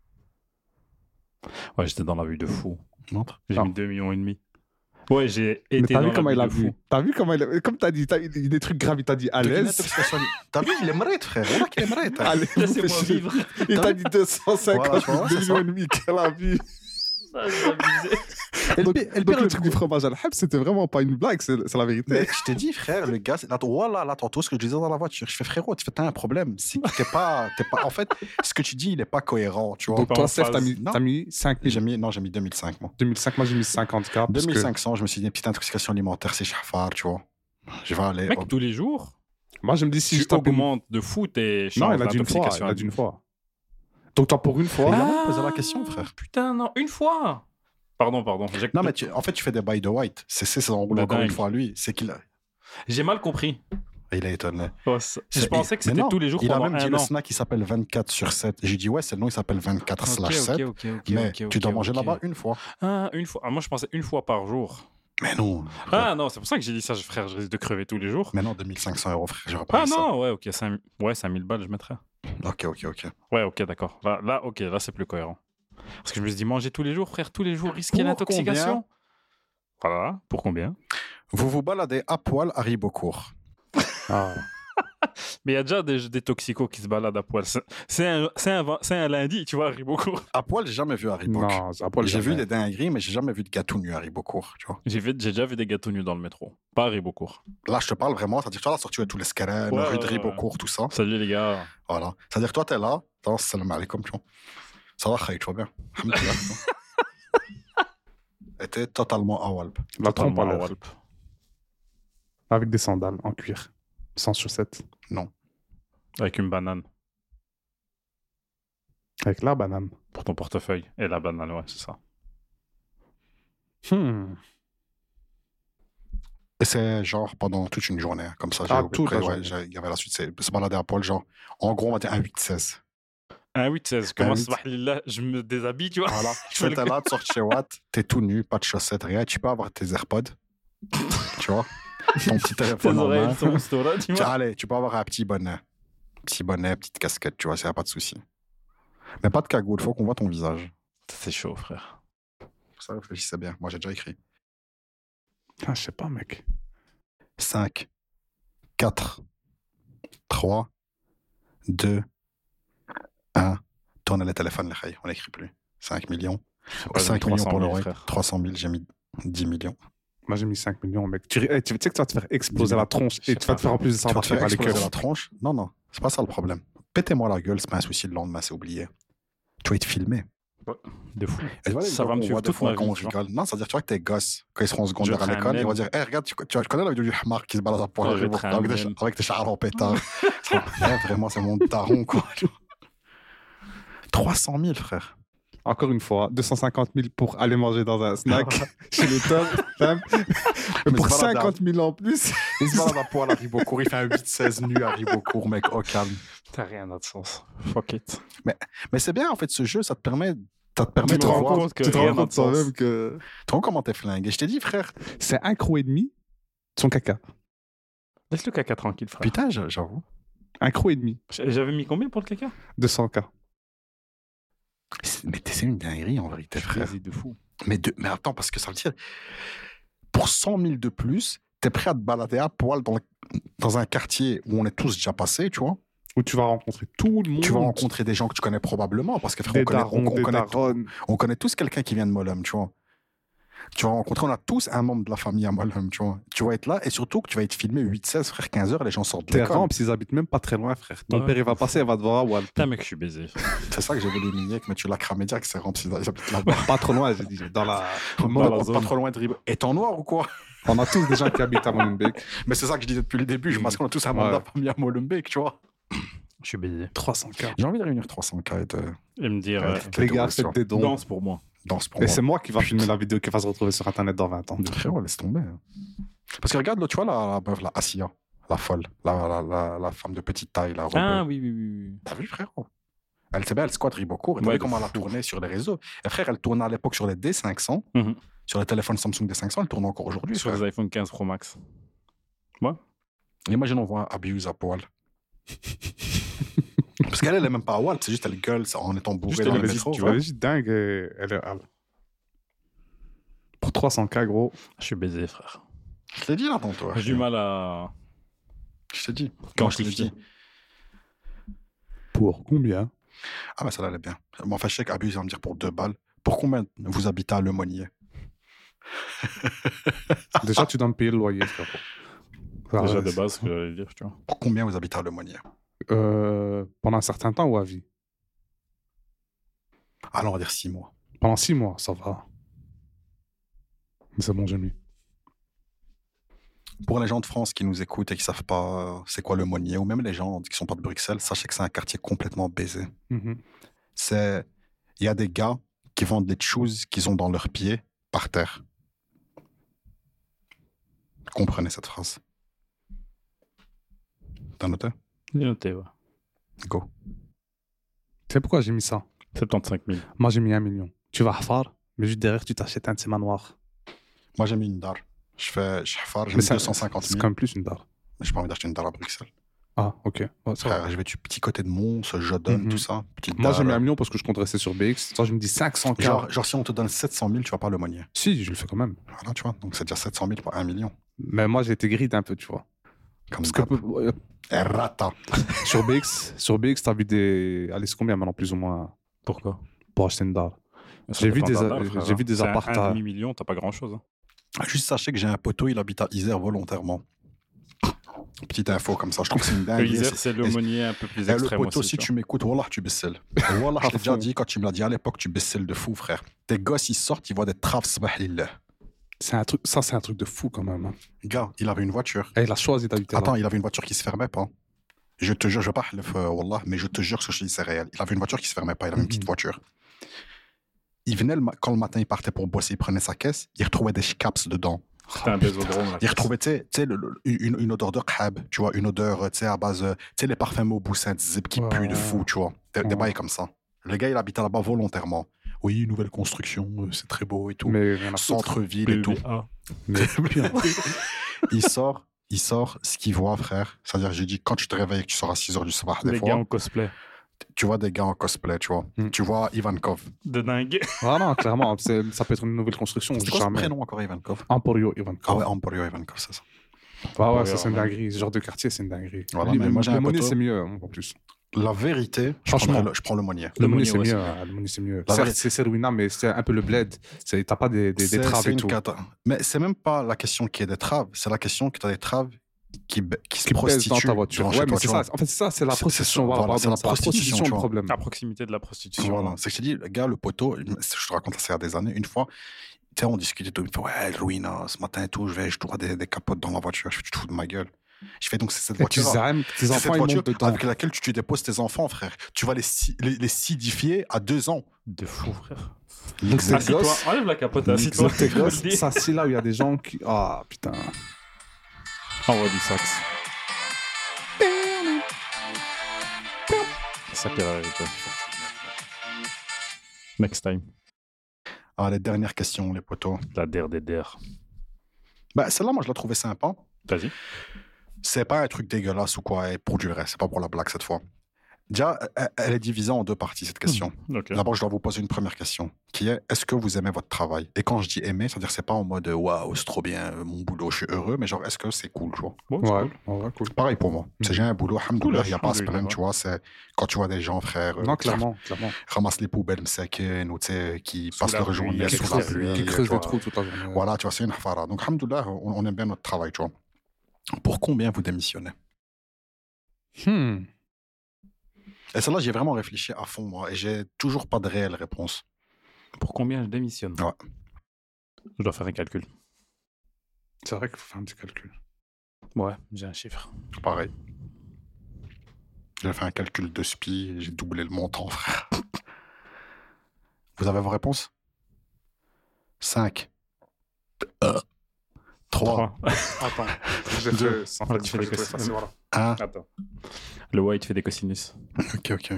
Ouais, j'étais dans la vue de fou. montre. J'ai Ah. mis deux millions et demi. Ouais, j'ai Mais été t'as dans vu la comment vue il a de vu? fou. T'as vu comment il a... Comme t'as dit, t'as eu des trucs graves, il t'a dit à De l'aise. l'intoxication ali- T'as vu, il aimerait, frère. Voilà qu'il aimerait. hein. Allez, vous Laissez-moi faites chier. vivre. Il t'a dit deux cent Voilà, cinquante tu vois, deux c'est millions ça. et demi qu'elle a vu. Ça, j'ai abusé. Donc, pire- et le donc pire, le le truc coup- du fromage à la hab, c'était vraiment pas une blague, c'est c'est la vérité. Mais je t'ai dit, frère, le gars, c'est- là, voilà, là, tantôt, ce que je disais dans la voiture, je fais, frérot, tu fais, t'as un problème. C'est que t'es pas, t'es pas, en fait, ce que tu dis, il est pas cohérent, tu vois. Donc pas toi, en Seth, t'as phase. mis, Non. t'as mis cinq J'ai mille. mis, non, j'ai mis deux mille cinq, moi. deux mille cinq, moi j'ai mis cinquante K. parce que- deux mille cinq cents, je me suis dit, une petite intoxication alimentaire, c'est chafard, tu vois. Je vais aller. Mec, hop. tous les jours, Moi je me dis si tu je tape une- augmentes de fou tes chances Non, il a dit une fois. d'intoxication. Il a dit une fois. Donc toi, pour une fois. Il a même posé la question, frère. Putain, non, une fois. Pardon, pardon. J'ai- Non, mais tu- en fait, tu fais des by the white. C'est c'est son rôle De encore une dingue. fois, lui. C'est qu'il a. J'ai mal compris. Il a étonné. Oh, ça- je C'est- pensais que mais c'était non, tous les jours Il a pendant même dit un le an. snack, il s'appelle vingt-quatre sur sept. J'ai dit, ouais, c'est le nom, il s'appelle vingt-quatre slash sept. Ok, ok, ok, Mais ok, tu ok, dois manger ok. là-bas une fois. Ah, une fois. Ah, moi, je pensais une fois par jour. Mais non. Ah non, c'est pour ça que j'ai dit ça, frère. Je risque de crever tous les jours. Mais non, deux mille cinq cents euros, frère. J'aurais pas Ah dit ça. non, ouais, ok, cinq ouais, cinq mille balles, je mettrais. Ok, ok, ok. Ouais, ok, d'accord. Là, là, ok, là, c'est plus cohérent. Parce que je me suis dit, manger tous les jours, frère, tous les jours, risquer Pour l'intoxication. Voilà, pour combien? Vous vous baladez à poil à Ribeaucourt. Ah. Mais il y a déjà des, des toxicos qui se baladent à poil. C'est c'est un, c'est un, c'est un lundi, tu vois, à Ribeaucourt. À poil, j'ai jamais vu à Ribeaucourt. Non, c'est à poil. J'ai vu jamais. des dingueries, mais j'ai jamais vu de gars tout nu à Ribeaucourt, tu vois. J'ai vu- j'ai déjà vu des gâteaux nus dans le métro. Pas à Ribeaucourt. Là, je te parle vraiment, c'est-à-dire que toi, la sortie de tous les scalets, Ouais, rue de ouais, Ribeaucourt, tout ça. Salut les gars. Voilà. C'est-à-dire que toi, t'es là, t'as salam alaikum, tu vois. Ça va, khaï, tu vois bien. Alhamdulillah. Et t'es totalement awalb. La trompe à Totalement à l'air. Walp. Avec des sandales en cuir. Sans chaussettes. Avec une banane Avec la banane. pour ton portefeuille. Et la banane, ouais, c'est ça. Hmm. Et c'est genre pendant toute une journée, hein, comme ça. J'ai Ah, oublié- toute la après, ouais, journée. j'ai- il y avait la suite, c'est se balader à poil, genre, en gros, on va dire un huit seize. Un huit seize, je commence, huit. subhanallah, je me déshabille, tu vois. Voilà, Je tu fais fais le- ta latte, sors de chez Watt, t'es tout nu, pas de chaussettes, rien. Tu peux avoir tes AirPods, tu vois, ton petit Tes téléphone en oreilles main. sont au store, tu Tu- vois. allez, tu peux avoir un petit bonnet. Petit bonnet, petite casquette, tu vois, ça y a pas de souci. Mais pas de cagoule, faut qu'on voit ton visage. C'est chaud, frère. Ça, réfléchissez bien. Moi, j'ai déjà écrit. Ah, je sais pas, mec. cinq, quatre, trois, deux, un. Tournez les téléphones, les rails. On n'écrit plus. cinq millions. Ouais, cinq millions pour trois cent mille, l'euro. frère. trois cent mille, j'ai mis dix millions. Moi, j'ai mis cinq millions, mec. Tu, eh, tu sais que tu vas te faire exploser Dis-moi. la tronche Je sais et tu vas pas, te faire en plus de ça, Tu on vas va te te faire faire les exploser cœurs. la tronche? Non, non, c'est pas ça le problème. Pétez-moi la gueule, c'est pas un souci le lendemain, c'est oublié. Tu vas être filmé. De fou. Et tu vois, Ça les va me on suivre voit des toute fois ma quand vie, on tu vois. rigole. Non, c'est-à-dire, tu vois que tes gosses, quand ils seront en secondaire à Jeterai un l'école, ils vont mème. dire, hey, regarde, tu, tu, tu connais la vidéo du hamar qui se balade à poil Ouais, avec, jeterai un avec, des, mème. avec tes chars en pétard. Ça, ouais, vraiment, c'est mon daron, quoi. trois cent mille, frère. Encore une fois, deux cent cinquante mille pour aller manger dans un snack chez les Tom. Femme. Mais Pour c'est pas la cinquante mille en plus. Il se balade à poil à Ribocourt, il fait un huit seize nu à Ribocourt, mec, au calme. T'as rien d'autre sens. Fuck it. Mais c'est bien, en fait, ce jeu, ça te permet, ça te permet Tu de te rends voir. compte que Tu te rien rends n'a compte de sens. toi-même que Tu vois comment t'es flingue. Et je t'ai dit, frère, c'est un croc et demi de son caca. Laisse le caca tranquille, frère. putain, j'- j'avoue. Un croc et demi, J'avais mis combien pour le caca? deux cents K. C'est- Mais c'est une dinguerie, en vérité, frère. de fou. Mais, de, mais attends, parce que ça veut dire, pour cent mille de plus, t'es prêt à te balader à poil dans, le- dans un quartier où on est tous déjà passés, tu vois. Où tu vas rencontrer tout le monde. Tu vas rencontrer des gens que tu connais probablement, parce que frère, des on, connaît, darons, on, on des connaît, daronnes. on connaît tous quelqu'un qui vient de Mollum, tu vois. Tu vas rencontrer, on a tous un membre de la famille à Mollum, tu vois. Tu vas être là, et surtout que tu vas être filmé huit seize, frère, quinze heures, les gens sortent de Tes l'école. rampes, ils habitent même pas très loin, frère. Ton Ouais. père, il va passer, il va te voir à Wall. Putain, mec, je suis baisé. C'est ça que j'ai voulu nier, mais tu l'as cramé direct, c'est rempli, ils habitent là-bas. Pas trop loin, j'ai dit. Dans la... Pas, Dans la pas zone. trop loin de Ribot. Et en noir ou quoi? On a tous des gens qui habitent à Molenbeek. Mais c'est ça que je disais depuis le début, je pense qu'on a tous un membre de la Ouais. famille à Molenbeek, tu vois. Je suis baisé. trois cents K. J'ai envie de réunir trois cents K et de Et me dire, Ouais, euh, t'es Les gars, doué, faites des dons. danse pour moi. danse pour Et moi. c'est moi qui va filmer la vidéo qui va se retrouver sur Internet dans vingt ans. Frérot, laisse tomber. hein. Parce que regarde, là, tu vois la, la meuf, la Assia, la folle, la, la, la, la femme de petite taille, la Ah rebelle. oui, oui, oui. oui. T'as vu, frérot? Elle, c'est bien, elle squatte Ribocourt. Et t'as Ouais, vu de comment elle a fou. tourné sur les réseaux? Et frère, elle tournait à l'époque sur les D cinq cents, Mhm. sur les téléphones Samsung D cinq cents, elle tourne encore aujourd'hui. Sur frère. les iPhone quinze Pro Max. Imagine, on voit Abuse à poil. Parce qu'elle, elle est même pas à Walt, c'est juste elle gueule ça, en étant bourrée Juste, dans elle le existe, métro. tu Tu vois. vois, juste dingue. euh, Elle est... elle- Pour trois cents K, gros. Je suis baisé, frère. Je t'ai dit là tantôt. J'ai du mal à Je t'ai dit. Quand Moi, je te l'ai l'ai dit. Pour combien? Ah, mais ça là, elle est bien. Bon, enfin, je sais qu'Abuse va me dire pour deux balles. Pour combien vous habitez à Le Monnier? Déjà, tu dois me payer le loyer, frérot. Ah, déjà ouais, de c'est- base, ce que j'allais dire, tu vois. Pour combien vous habitez à Le Monnier? Euh, pendant un certain temps ou à vie? Alors, on va dire six mois. Pendant six mois, ça va. Mais c'est bon, j'ai mis. Pour les gens de France qui nous écoutent et qui savent pas euh, c'est quoi Le Monnier, ou même les gens qui sont pas de Bruxelles, sachez que c'est un quartier complètement baisé. Mhm. C'est... Il y a des gars qui vendent des choses qu'ils ont dans leurs pieds par terre. Comprenez cette phrase. T'as noté? J'ai noté, ouais. Go. Tu sais pourquoi j'ai mis ça? soixante-quinze mille. Moi, j'ai mis un million. Tu vas à Hafar, mais juste derrière, tu t'achètes un de ces manoirs. Moi, j'ai mis une dar. Je fais... Je fais j'ai Mais mis ça- deux cent cinquante C'est mille. quand même plus une dar. Mais j'ai pas envie d'acheter une dar à Bruxelles. Ah, ok. Ouais, ça va. Frère, je vais du petit côté de Mons, Jodonne, Mhm. tout ça. Petite Moi, dar, j'ai mis euh, un million parce que je compte rester sur B X. Ça, je me dis cinq cents K. Genre, genre, si on te donne sept cent mille, tu vas pas Le Monnier. Si, je le fais quand même. Voilà, tu vois. Donc, c'est déjà sept cent mille pour un million. Mais moi, j'ai été grid un peu, tu vois. Comme Parce que d'hab. euh, Errata. sur B X, sur B X, t'as vu des. Allez, c'est combien maintenant, plus ou moins, Pourquoi? pour acheter une dar? Ça J'ai vu dépend des- de la dalle, j'ai frère, vu des hein. C'est un- apparts un à- demi-million, t'as pas grand-chose. hein. Juste sachez que j'ai un poteau, il habite à Isère volontairement. Petite info comme ça, je trouve que c'est une Le dinguerie. Isère, C'est- c'est le et- Monnier un peu plus et le extrême poteau, aussi. si tu tu m'écoutes, Wallah, tu baisselles. Wallah, je t'ai déjà fond. dit, quand tu me l'as dit à l'époque, tu baisselles de fou, frère. Tes gosses, ils sortent, ils voient des traves, subhanallah. C'est un truc, ça, c'est un truc de fou quand même. Hein. Gars, il avait une voiture. Et il a choisi d'habiter là. Attends, il avait une voiture qui se fermait pas. Je te jure, je vais pas, euh, Wallah, mais je te jure que ce que je dis, c'est réel. Il avait une voiture qui se fermait pas, il avait une petite Mhm. voiture. Il venait, le ma- quand le matin, il partait pour bosser, il prenait sa caisse, il retrouvait des caps dedans. C'était un désodrome. Là. Il retrouvait, tu sais, tu sais, le- le- une, une odeur de khab, tu vois, une odeur, tu sais, à base, euh, tu sais, les parfums Mauboussin Saint-Zip qui Ouais, puent de ouais. fou, tu vois. Des, des Ouais. bails comme ça. Le gars, il habitait là-bas volontairement. Oui, nouvelle construction, euh, c'est très beau et tout. Mais rien à foutre. Centre-ville et tout. Ah. Mais Il sort, il sort ce qu'il voit, frère. C'est-à-dire, j'ai dit, quand tu te réveilles et que tu sors à six heures du soir, des Les fois, gars en cosplay. tu vois des gars en cosplay, tu vois. Mm. Tu vois Ivankov. De dingue. ah non, clairement, c'est- ça peut être une nouvelle construction. C'est quoi son Jamais. prénom encore, Ivankov? Emporio Ivankov. Ah ouais, Emporio Ivankov, c'est ça. Ah ouais, Ouais, ça c'est une ouais. dinguerie. Ce genre de quartier, c'est une dinguerie. Voilà, Les- mais moi, j'ai les un monnaies, poteau. c'est mieux en plus. La vérité, je, Franchement. prendrais le- je prends le Monnier. Le Monnier, monnaie, c'est ouais, mieux. c'est- hein, Le monnaie, c'est mieux. La Certes, vérité- c'est Serwina, mais c'est un peu le bled. C'est- T'as pas des, des, des C'est- traves c'est et une tout. cata. Mais c'est même pas la question qu'il y ait des traves, c'est la question que tu as des traves qui, b- qui se Qui pèsent prostituent dans ta voiture. devant Ouais, chez mais toi, c'est tu ça. vois. En fait, c'est ça, c'est la C'est- c'est prostitution. ça, Voilà, voilà, c'est pardon, la c'est la prostitution, prostitution tu le vois. problème. À proximité de la prostitution. Voilà, c'est que je te dis, le gars, le poteau, je te raconte ça il y a des années, une fois, tu sais, on discutait, tout, il me fait, ouais, Ruina, ce matin et tout, je vais, je dois des, des capotes dans la voiture, je fais, tu te fous de ma guelle. Je fais donc, c'est cette Et tu voiture. aimes tes C'est enfants, cette ils voiture montent dedans. avec laquelle tu, tu déposes tes enfants, frère. Tu vas les, si- les, les sidifier à deux ans. De fou, frère. Donc, c'est Exercice. Assis-toi. gosses. Enlève la capote, Donc, assis-toi. tes je te le gosses, dis. ça, c'est là où il y a des gens qui. Ah, putain. Envoie du sax. Ça qui est la vérité. Next time. Ah, les dernières questions, les poteaux. La D R D D R. Bah, celle-là, moi, je la trouvais sympa. Vas-y. C'est pas un truc dégueulasse ou quoi, et pour du vrai, c'est pas pour la blague cette fois. Déjà, elle- elle est divisée en deux parties, cette question. Ok. D'abord, je dois vous poser une première question, qui est, est-ce que vous aimez votre travail? Et quand je dis aimer, c'est-à-dire c'est pas en mode, waouh, c'est trop bien, euh, mon boulot, je suis heureux, mais genre, est-ce que c'est cool, tu vois? Bon, c'est Ouais, cool. ouais, cool. Pareil pour moi. C'est j'ai un boulot, alhamdoulilah, il n'y a pas à se alhamdoulilah, plaindre, tu vois, c'est quand tu vois des gens, frère, euh, Non, qui clairement, clairement. ramassent les poubelles, msakines, ou tu sais, qui Sous passent la leur pluie, journée avec Qui sous la creusent, pluie. qui tu creusent vois. des trous toute la journée. Voilà, tu vois, c'est une hafara. Donc, alhamdoulilah, on, on aime bien notre travail, tu vois. Pour combien vous démissionnez? Hmm. Et celle-là, j'ai vraiment réfléchi à fond, moi, et j'ai toujours pas de réelle réponse. Pour combien je démissionne? Ouais. Je dois faire un calcul. C'est vrai qu'il faut faire un petit calcul. Ouais, j'ai un chiffre. Pareil. J'ai fait un calcul de S P I, et j'ai doublé le montant, frère. Vous avez vos réponses? cinq. trois. Trois. Attends. Je Deux. fais sans Voilà, tu fais des je fais cosinus. ça, voilà. un. Attends. Le white fait des cosinus. Ok, ok.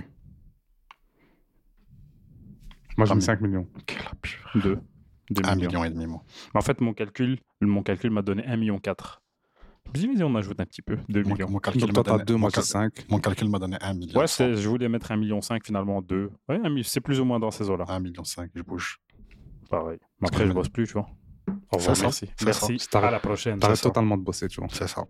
Moi, j'ai Ah, mis mais- cinq millions. Quel abus. Deux. Deux Un millions. million et demi, moi. Mais en fait, mon calcul, mon calcul m'a donné un million quatre. Vas-y, vas-y, on ajoute un petit peu. deux Mon, millions. mon calcul Donc, m'a toi, t'as donné, deux, mon moi, j'ai cal- cinq. mon calcul m'a donné un million. Ouais, c'est- je voulais mettre un million cinq, finalement deux. Ouais, un mi- c'est plus ou moins dans ces eaux-là. un million cinq, je bouge. Pareil. Mais Parce après, que- je bosse plus, tu vois. Au C'est revoir, ça, merci. c'est Merci. ça. À la prochaine. T'arrêtes c'est ça. totalement de bosser, tu vois. C'est ça.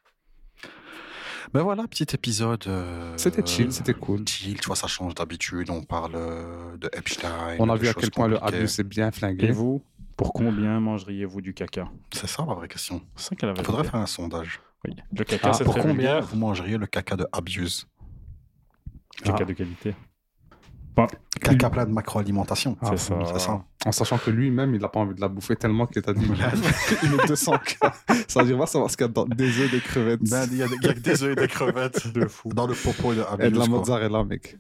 Ben voilà, petit épisode. euh, C'était chill, c'était cool. Chill, tu vois, ça change d'habitude. On parle euh, de Epstein. On a de vu à choses quel point le compliquées. abus s'est bien Et flingué. vous, pour combien mangeriez-vous du caca? C'est ça la vraie question. C'est ça qu'elle avait Il faudrait faire un sondage. Oui. Le caca, Ah, c'est Pour très combien vulgaire. vous mangeriez le caca de Abuse? Caca Ah. de qualité. Caca plein de macroalimentation. Ah, c'est ça. C'est ça. En sachant que lui-même, il n'a pas envie de la bouffer tellement qu'il t'a dit il met deux cents cas. Ça veut dire, va savoir ce qu'il y a dans des œufs, des crevettes Ben, il y, a il y a que des œufs et des crevettes De fou. dans le popo de Abuse. et de la quoi. mozzarella, mec.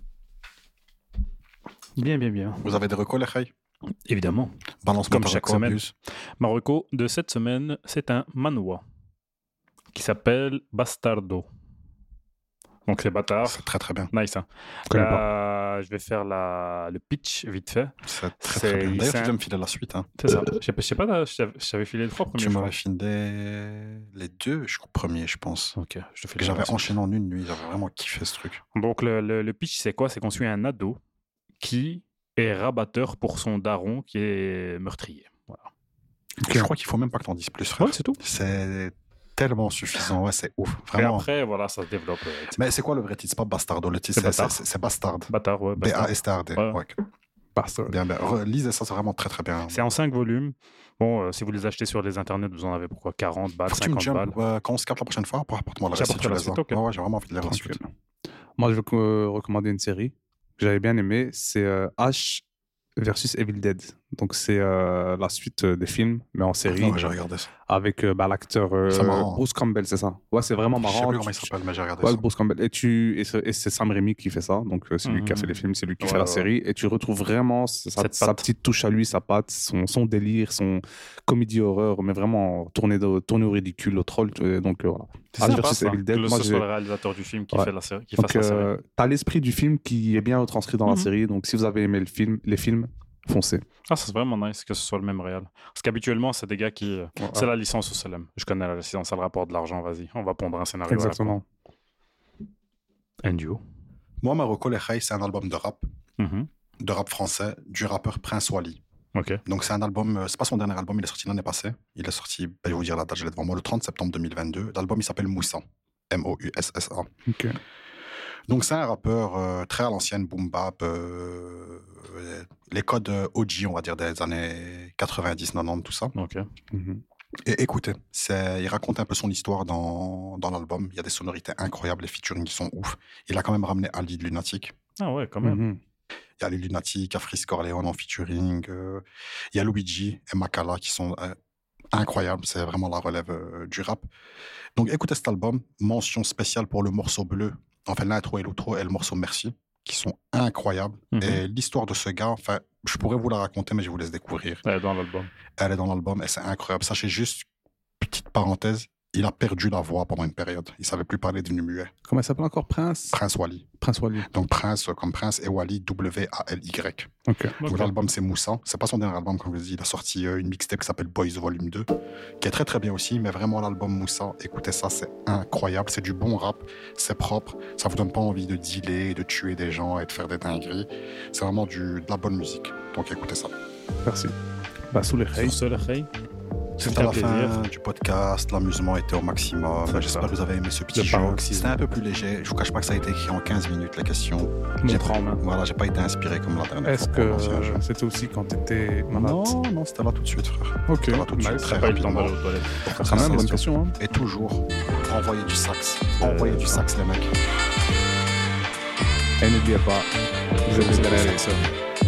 Bien, bien, bien. Vous avez des recos, les Khay? Évidemment. Balance Comme mon chaque reco, semaine. Abuse. Marocco de cette semaine, c'est un manhwa qui s'appelle Bastardo. Donc c'est bâtard. C'est très très bien. Nice. Hein. Je connais pas. Là, je vais faire la... le pitch vite fait. C'est très C'est- très bien. D'ailleurs, c'est tu un- dois me filer la suite. Hein. C'est ça. Je sais pas- je sais pas, là, je t'avais- je t'avais filé les trois premiers. Tu je m'avais crois. filé les deux, je crois, premiers, je pense. Ok, je te fais Que les j'avais trois. enchaîné en une nuit. J'avais vraiment kiffé ce truc. Donc le, le, le pitch, c'est quoi? C'est qu'on suit un ado qui est rabatteur pour son daron qui est meurtrier. Voilà. Je crois qu'il faut même pas que t'en dises plus, frère. Ouais, c'est tout. C'est tellement suffisant. Ouais, c'est ouf. Et Vraiment. après, voilà, ça se développe. euh, et cetera. Mais c'est quoi le vrai titre? C'est pas Bastardo. Le titre, C'est c'est- Bâtard. c'est c'est Bastard. Bâtard, ouais. Bastard. B A S T A R D. Ouais. Ouais. Bastard. Bien, bien. Re- Lisez ça, c'est vraiment très très bien. C'est en cinq volumes. Bon, euh, si vous les achetez sur les internets, vous en avez pourquoi quarante balles, Faut que tu me cinquante jump. balles. Ouais, quand on se capte la prochaine fois, apporte-moi le reste si J'apporte tu la les suite, as. ok. Ouais, ouais, j'ai vraiment envie de lire la Tranquille. suite. Moi, je veux euh, recommander une série que j'avais bien aimée. C'est euh, H versus Evil Dead. Donc, c'est euh, la suite euh, des films, mais en série. Non, j'ai regardé ça. Avec euh, bah, l'acteur euh, C'est marrant, hein. Bruce Campbell, c'est ça. Ouais, c'est vraiment Je sais marrant. plus comment il Tu- s'appelle, mais j'ai regardé Ouais, ça. Bruce Campbell. Et, tu... et, c'est, et c'est Sam Raimi qui fait ça. Donc, euh, c'est lui qui a Mhm. fait les films, c'est lui qui Ouais, fait la ouais. série. Et tu retrouves vraiment sa, Cette sa patte. petite touche à lui, sa patte, son, son délire, son comédie horreur, mais vraiment tourné, de, tourné au ridicule, au troll. tu- Donc, euh, voilà. C'est Ash sympa, versus ça, Evil Dead, que moi, ce j'ai- soit le réalisateur du film qui Ouais. fait la série, qui Donc, fasse la série. euh, t'as l'esprit du film qui est bien retranscrit dans la Mhm. série. Donc, si vous avez aimé le film, les films, foncez. Ah, ça, c'est vraiment nice que ce soit le même réal. Parce qu'habituellement, c'est des gars qui. euh, Ouais. C'est la licence ou c'est l'aime. Je connais la licence, ça le rapporte de l'argent, vas-y. On va pondre un scénario. Exactement. À la con. Endio. Moi, Marocco Les Khaïs, c'est un album de rap, Mhm. de rap français, du rappeur Prince Wally. Ok. Donc, c'est un album, euh, c'est pas son dernier album, il est sorti l'année passée. Il est sorti, ben, je vais vous dire la date, je l'ai devant moi, le trente septembre deux mille vingt-deux. L'album, il s'appelle Moussa. M O U S S A. Ok. Donc, c'est un rappeur euh, très à l'ancienne, boom bap, euh, euh, les codes euh, O G, on va dire, des années quatre-vingt-dix, quatre-vingt-dix, tout ça. Ok. Mhm. Et écoutez, c'est, il raconte un peu son histoire dans, dans l'album. Il y a des sonorités incroyables, les featuring qui sont ouf. Il a quand même ramené Ali de Lunatic. Ah ouais, quand même. Mhm. Il y a les Lunatic, il y a Frisk Corleone en featuring. euh, il y a Luigi et Makala qui sont euh, incroyables. C'est vraiment la relève euh, du rap. Donc écoutez cet album. Mention spéciale pour le morceau bleu. Enfin, l'intro et l'outro et le morceau Merci, qui sont incroyables. Mhm. Et l'histoire de ce gars, enfin, je pourrais vous la raconter, mais je vous laisse découvrir. Ouais, dans l'album. Elle est dans l'album et c'est incroyable. Sachez juste, petite parenthèse, il a perdu la voix pendant une période. Il savait plus parler devenu muet. Comment il s'appelle encore Prince Prince Wally. Prince Wally. Donc Prince euh, comme Prince et Wally W A L Y. Ok. Donc Ok. l'album c'est Moussa. C'est pas son dernier album, comme je vous dis. Il a sorti euh, une mixtape qui s'appelle Boys Volume deux, qui est très très bien aussi. Mais vraiment l'album Moussa, écoutez ça, c'est incroyable. C'est du bon rap, c'est propre. Ça vous donne pas envie de dealer, de tuer des gens et de faire des dingueries. C'est vraiment du, de la bonne musique. Donc écoutez ça. Merci. Bah, sous les Sur rails. ce, le Rey, C'était un la plaisir. fin du podcast, l'amusement était au maximum. C'est J'espère ça. que vous avez aimé ce petit Le jeu. paroxysme. C'était un peu plus léger. Je vous cache pas que ça a été écrit en quinze minutes, la question. J'ai montre en main. Voilà, j'ai pas été inspiré comme la dernière Est-ce fois que pour l'ancien jeu. euh, c'était aussi quand t'étais malade? Non, non, c'était là tout de suite, frère. Ok. C'était là tout de suite, Nice. très T'as pas eu le temps rapidement. d'aller aux toilettes pour faire Quand ça. même, bonne c'est question. Hein. Et toujours, envoyez du sax. Envoyez du sax, les mecs. Et n'oubliez pas, vous êtes des Vous êtes des galères. saxeurs.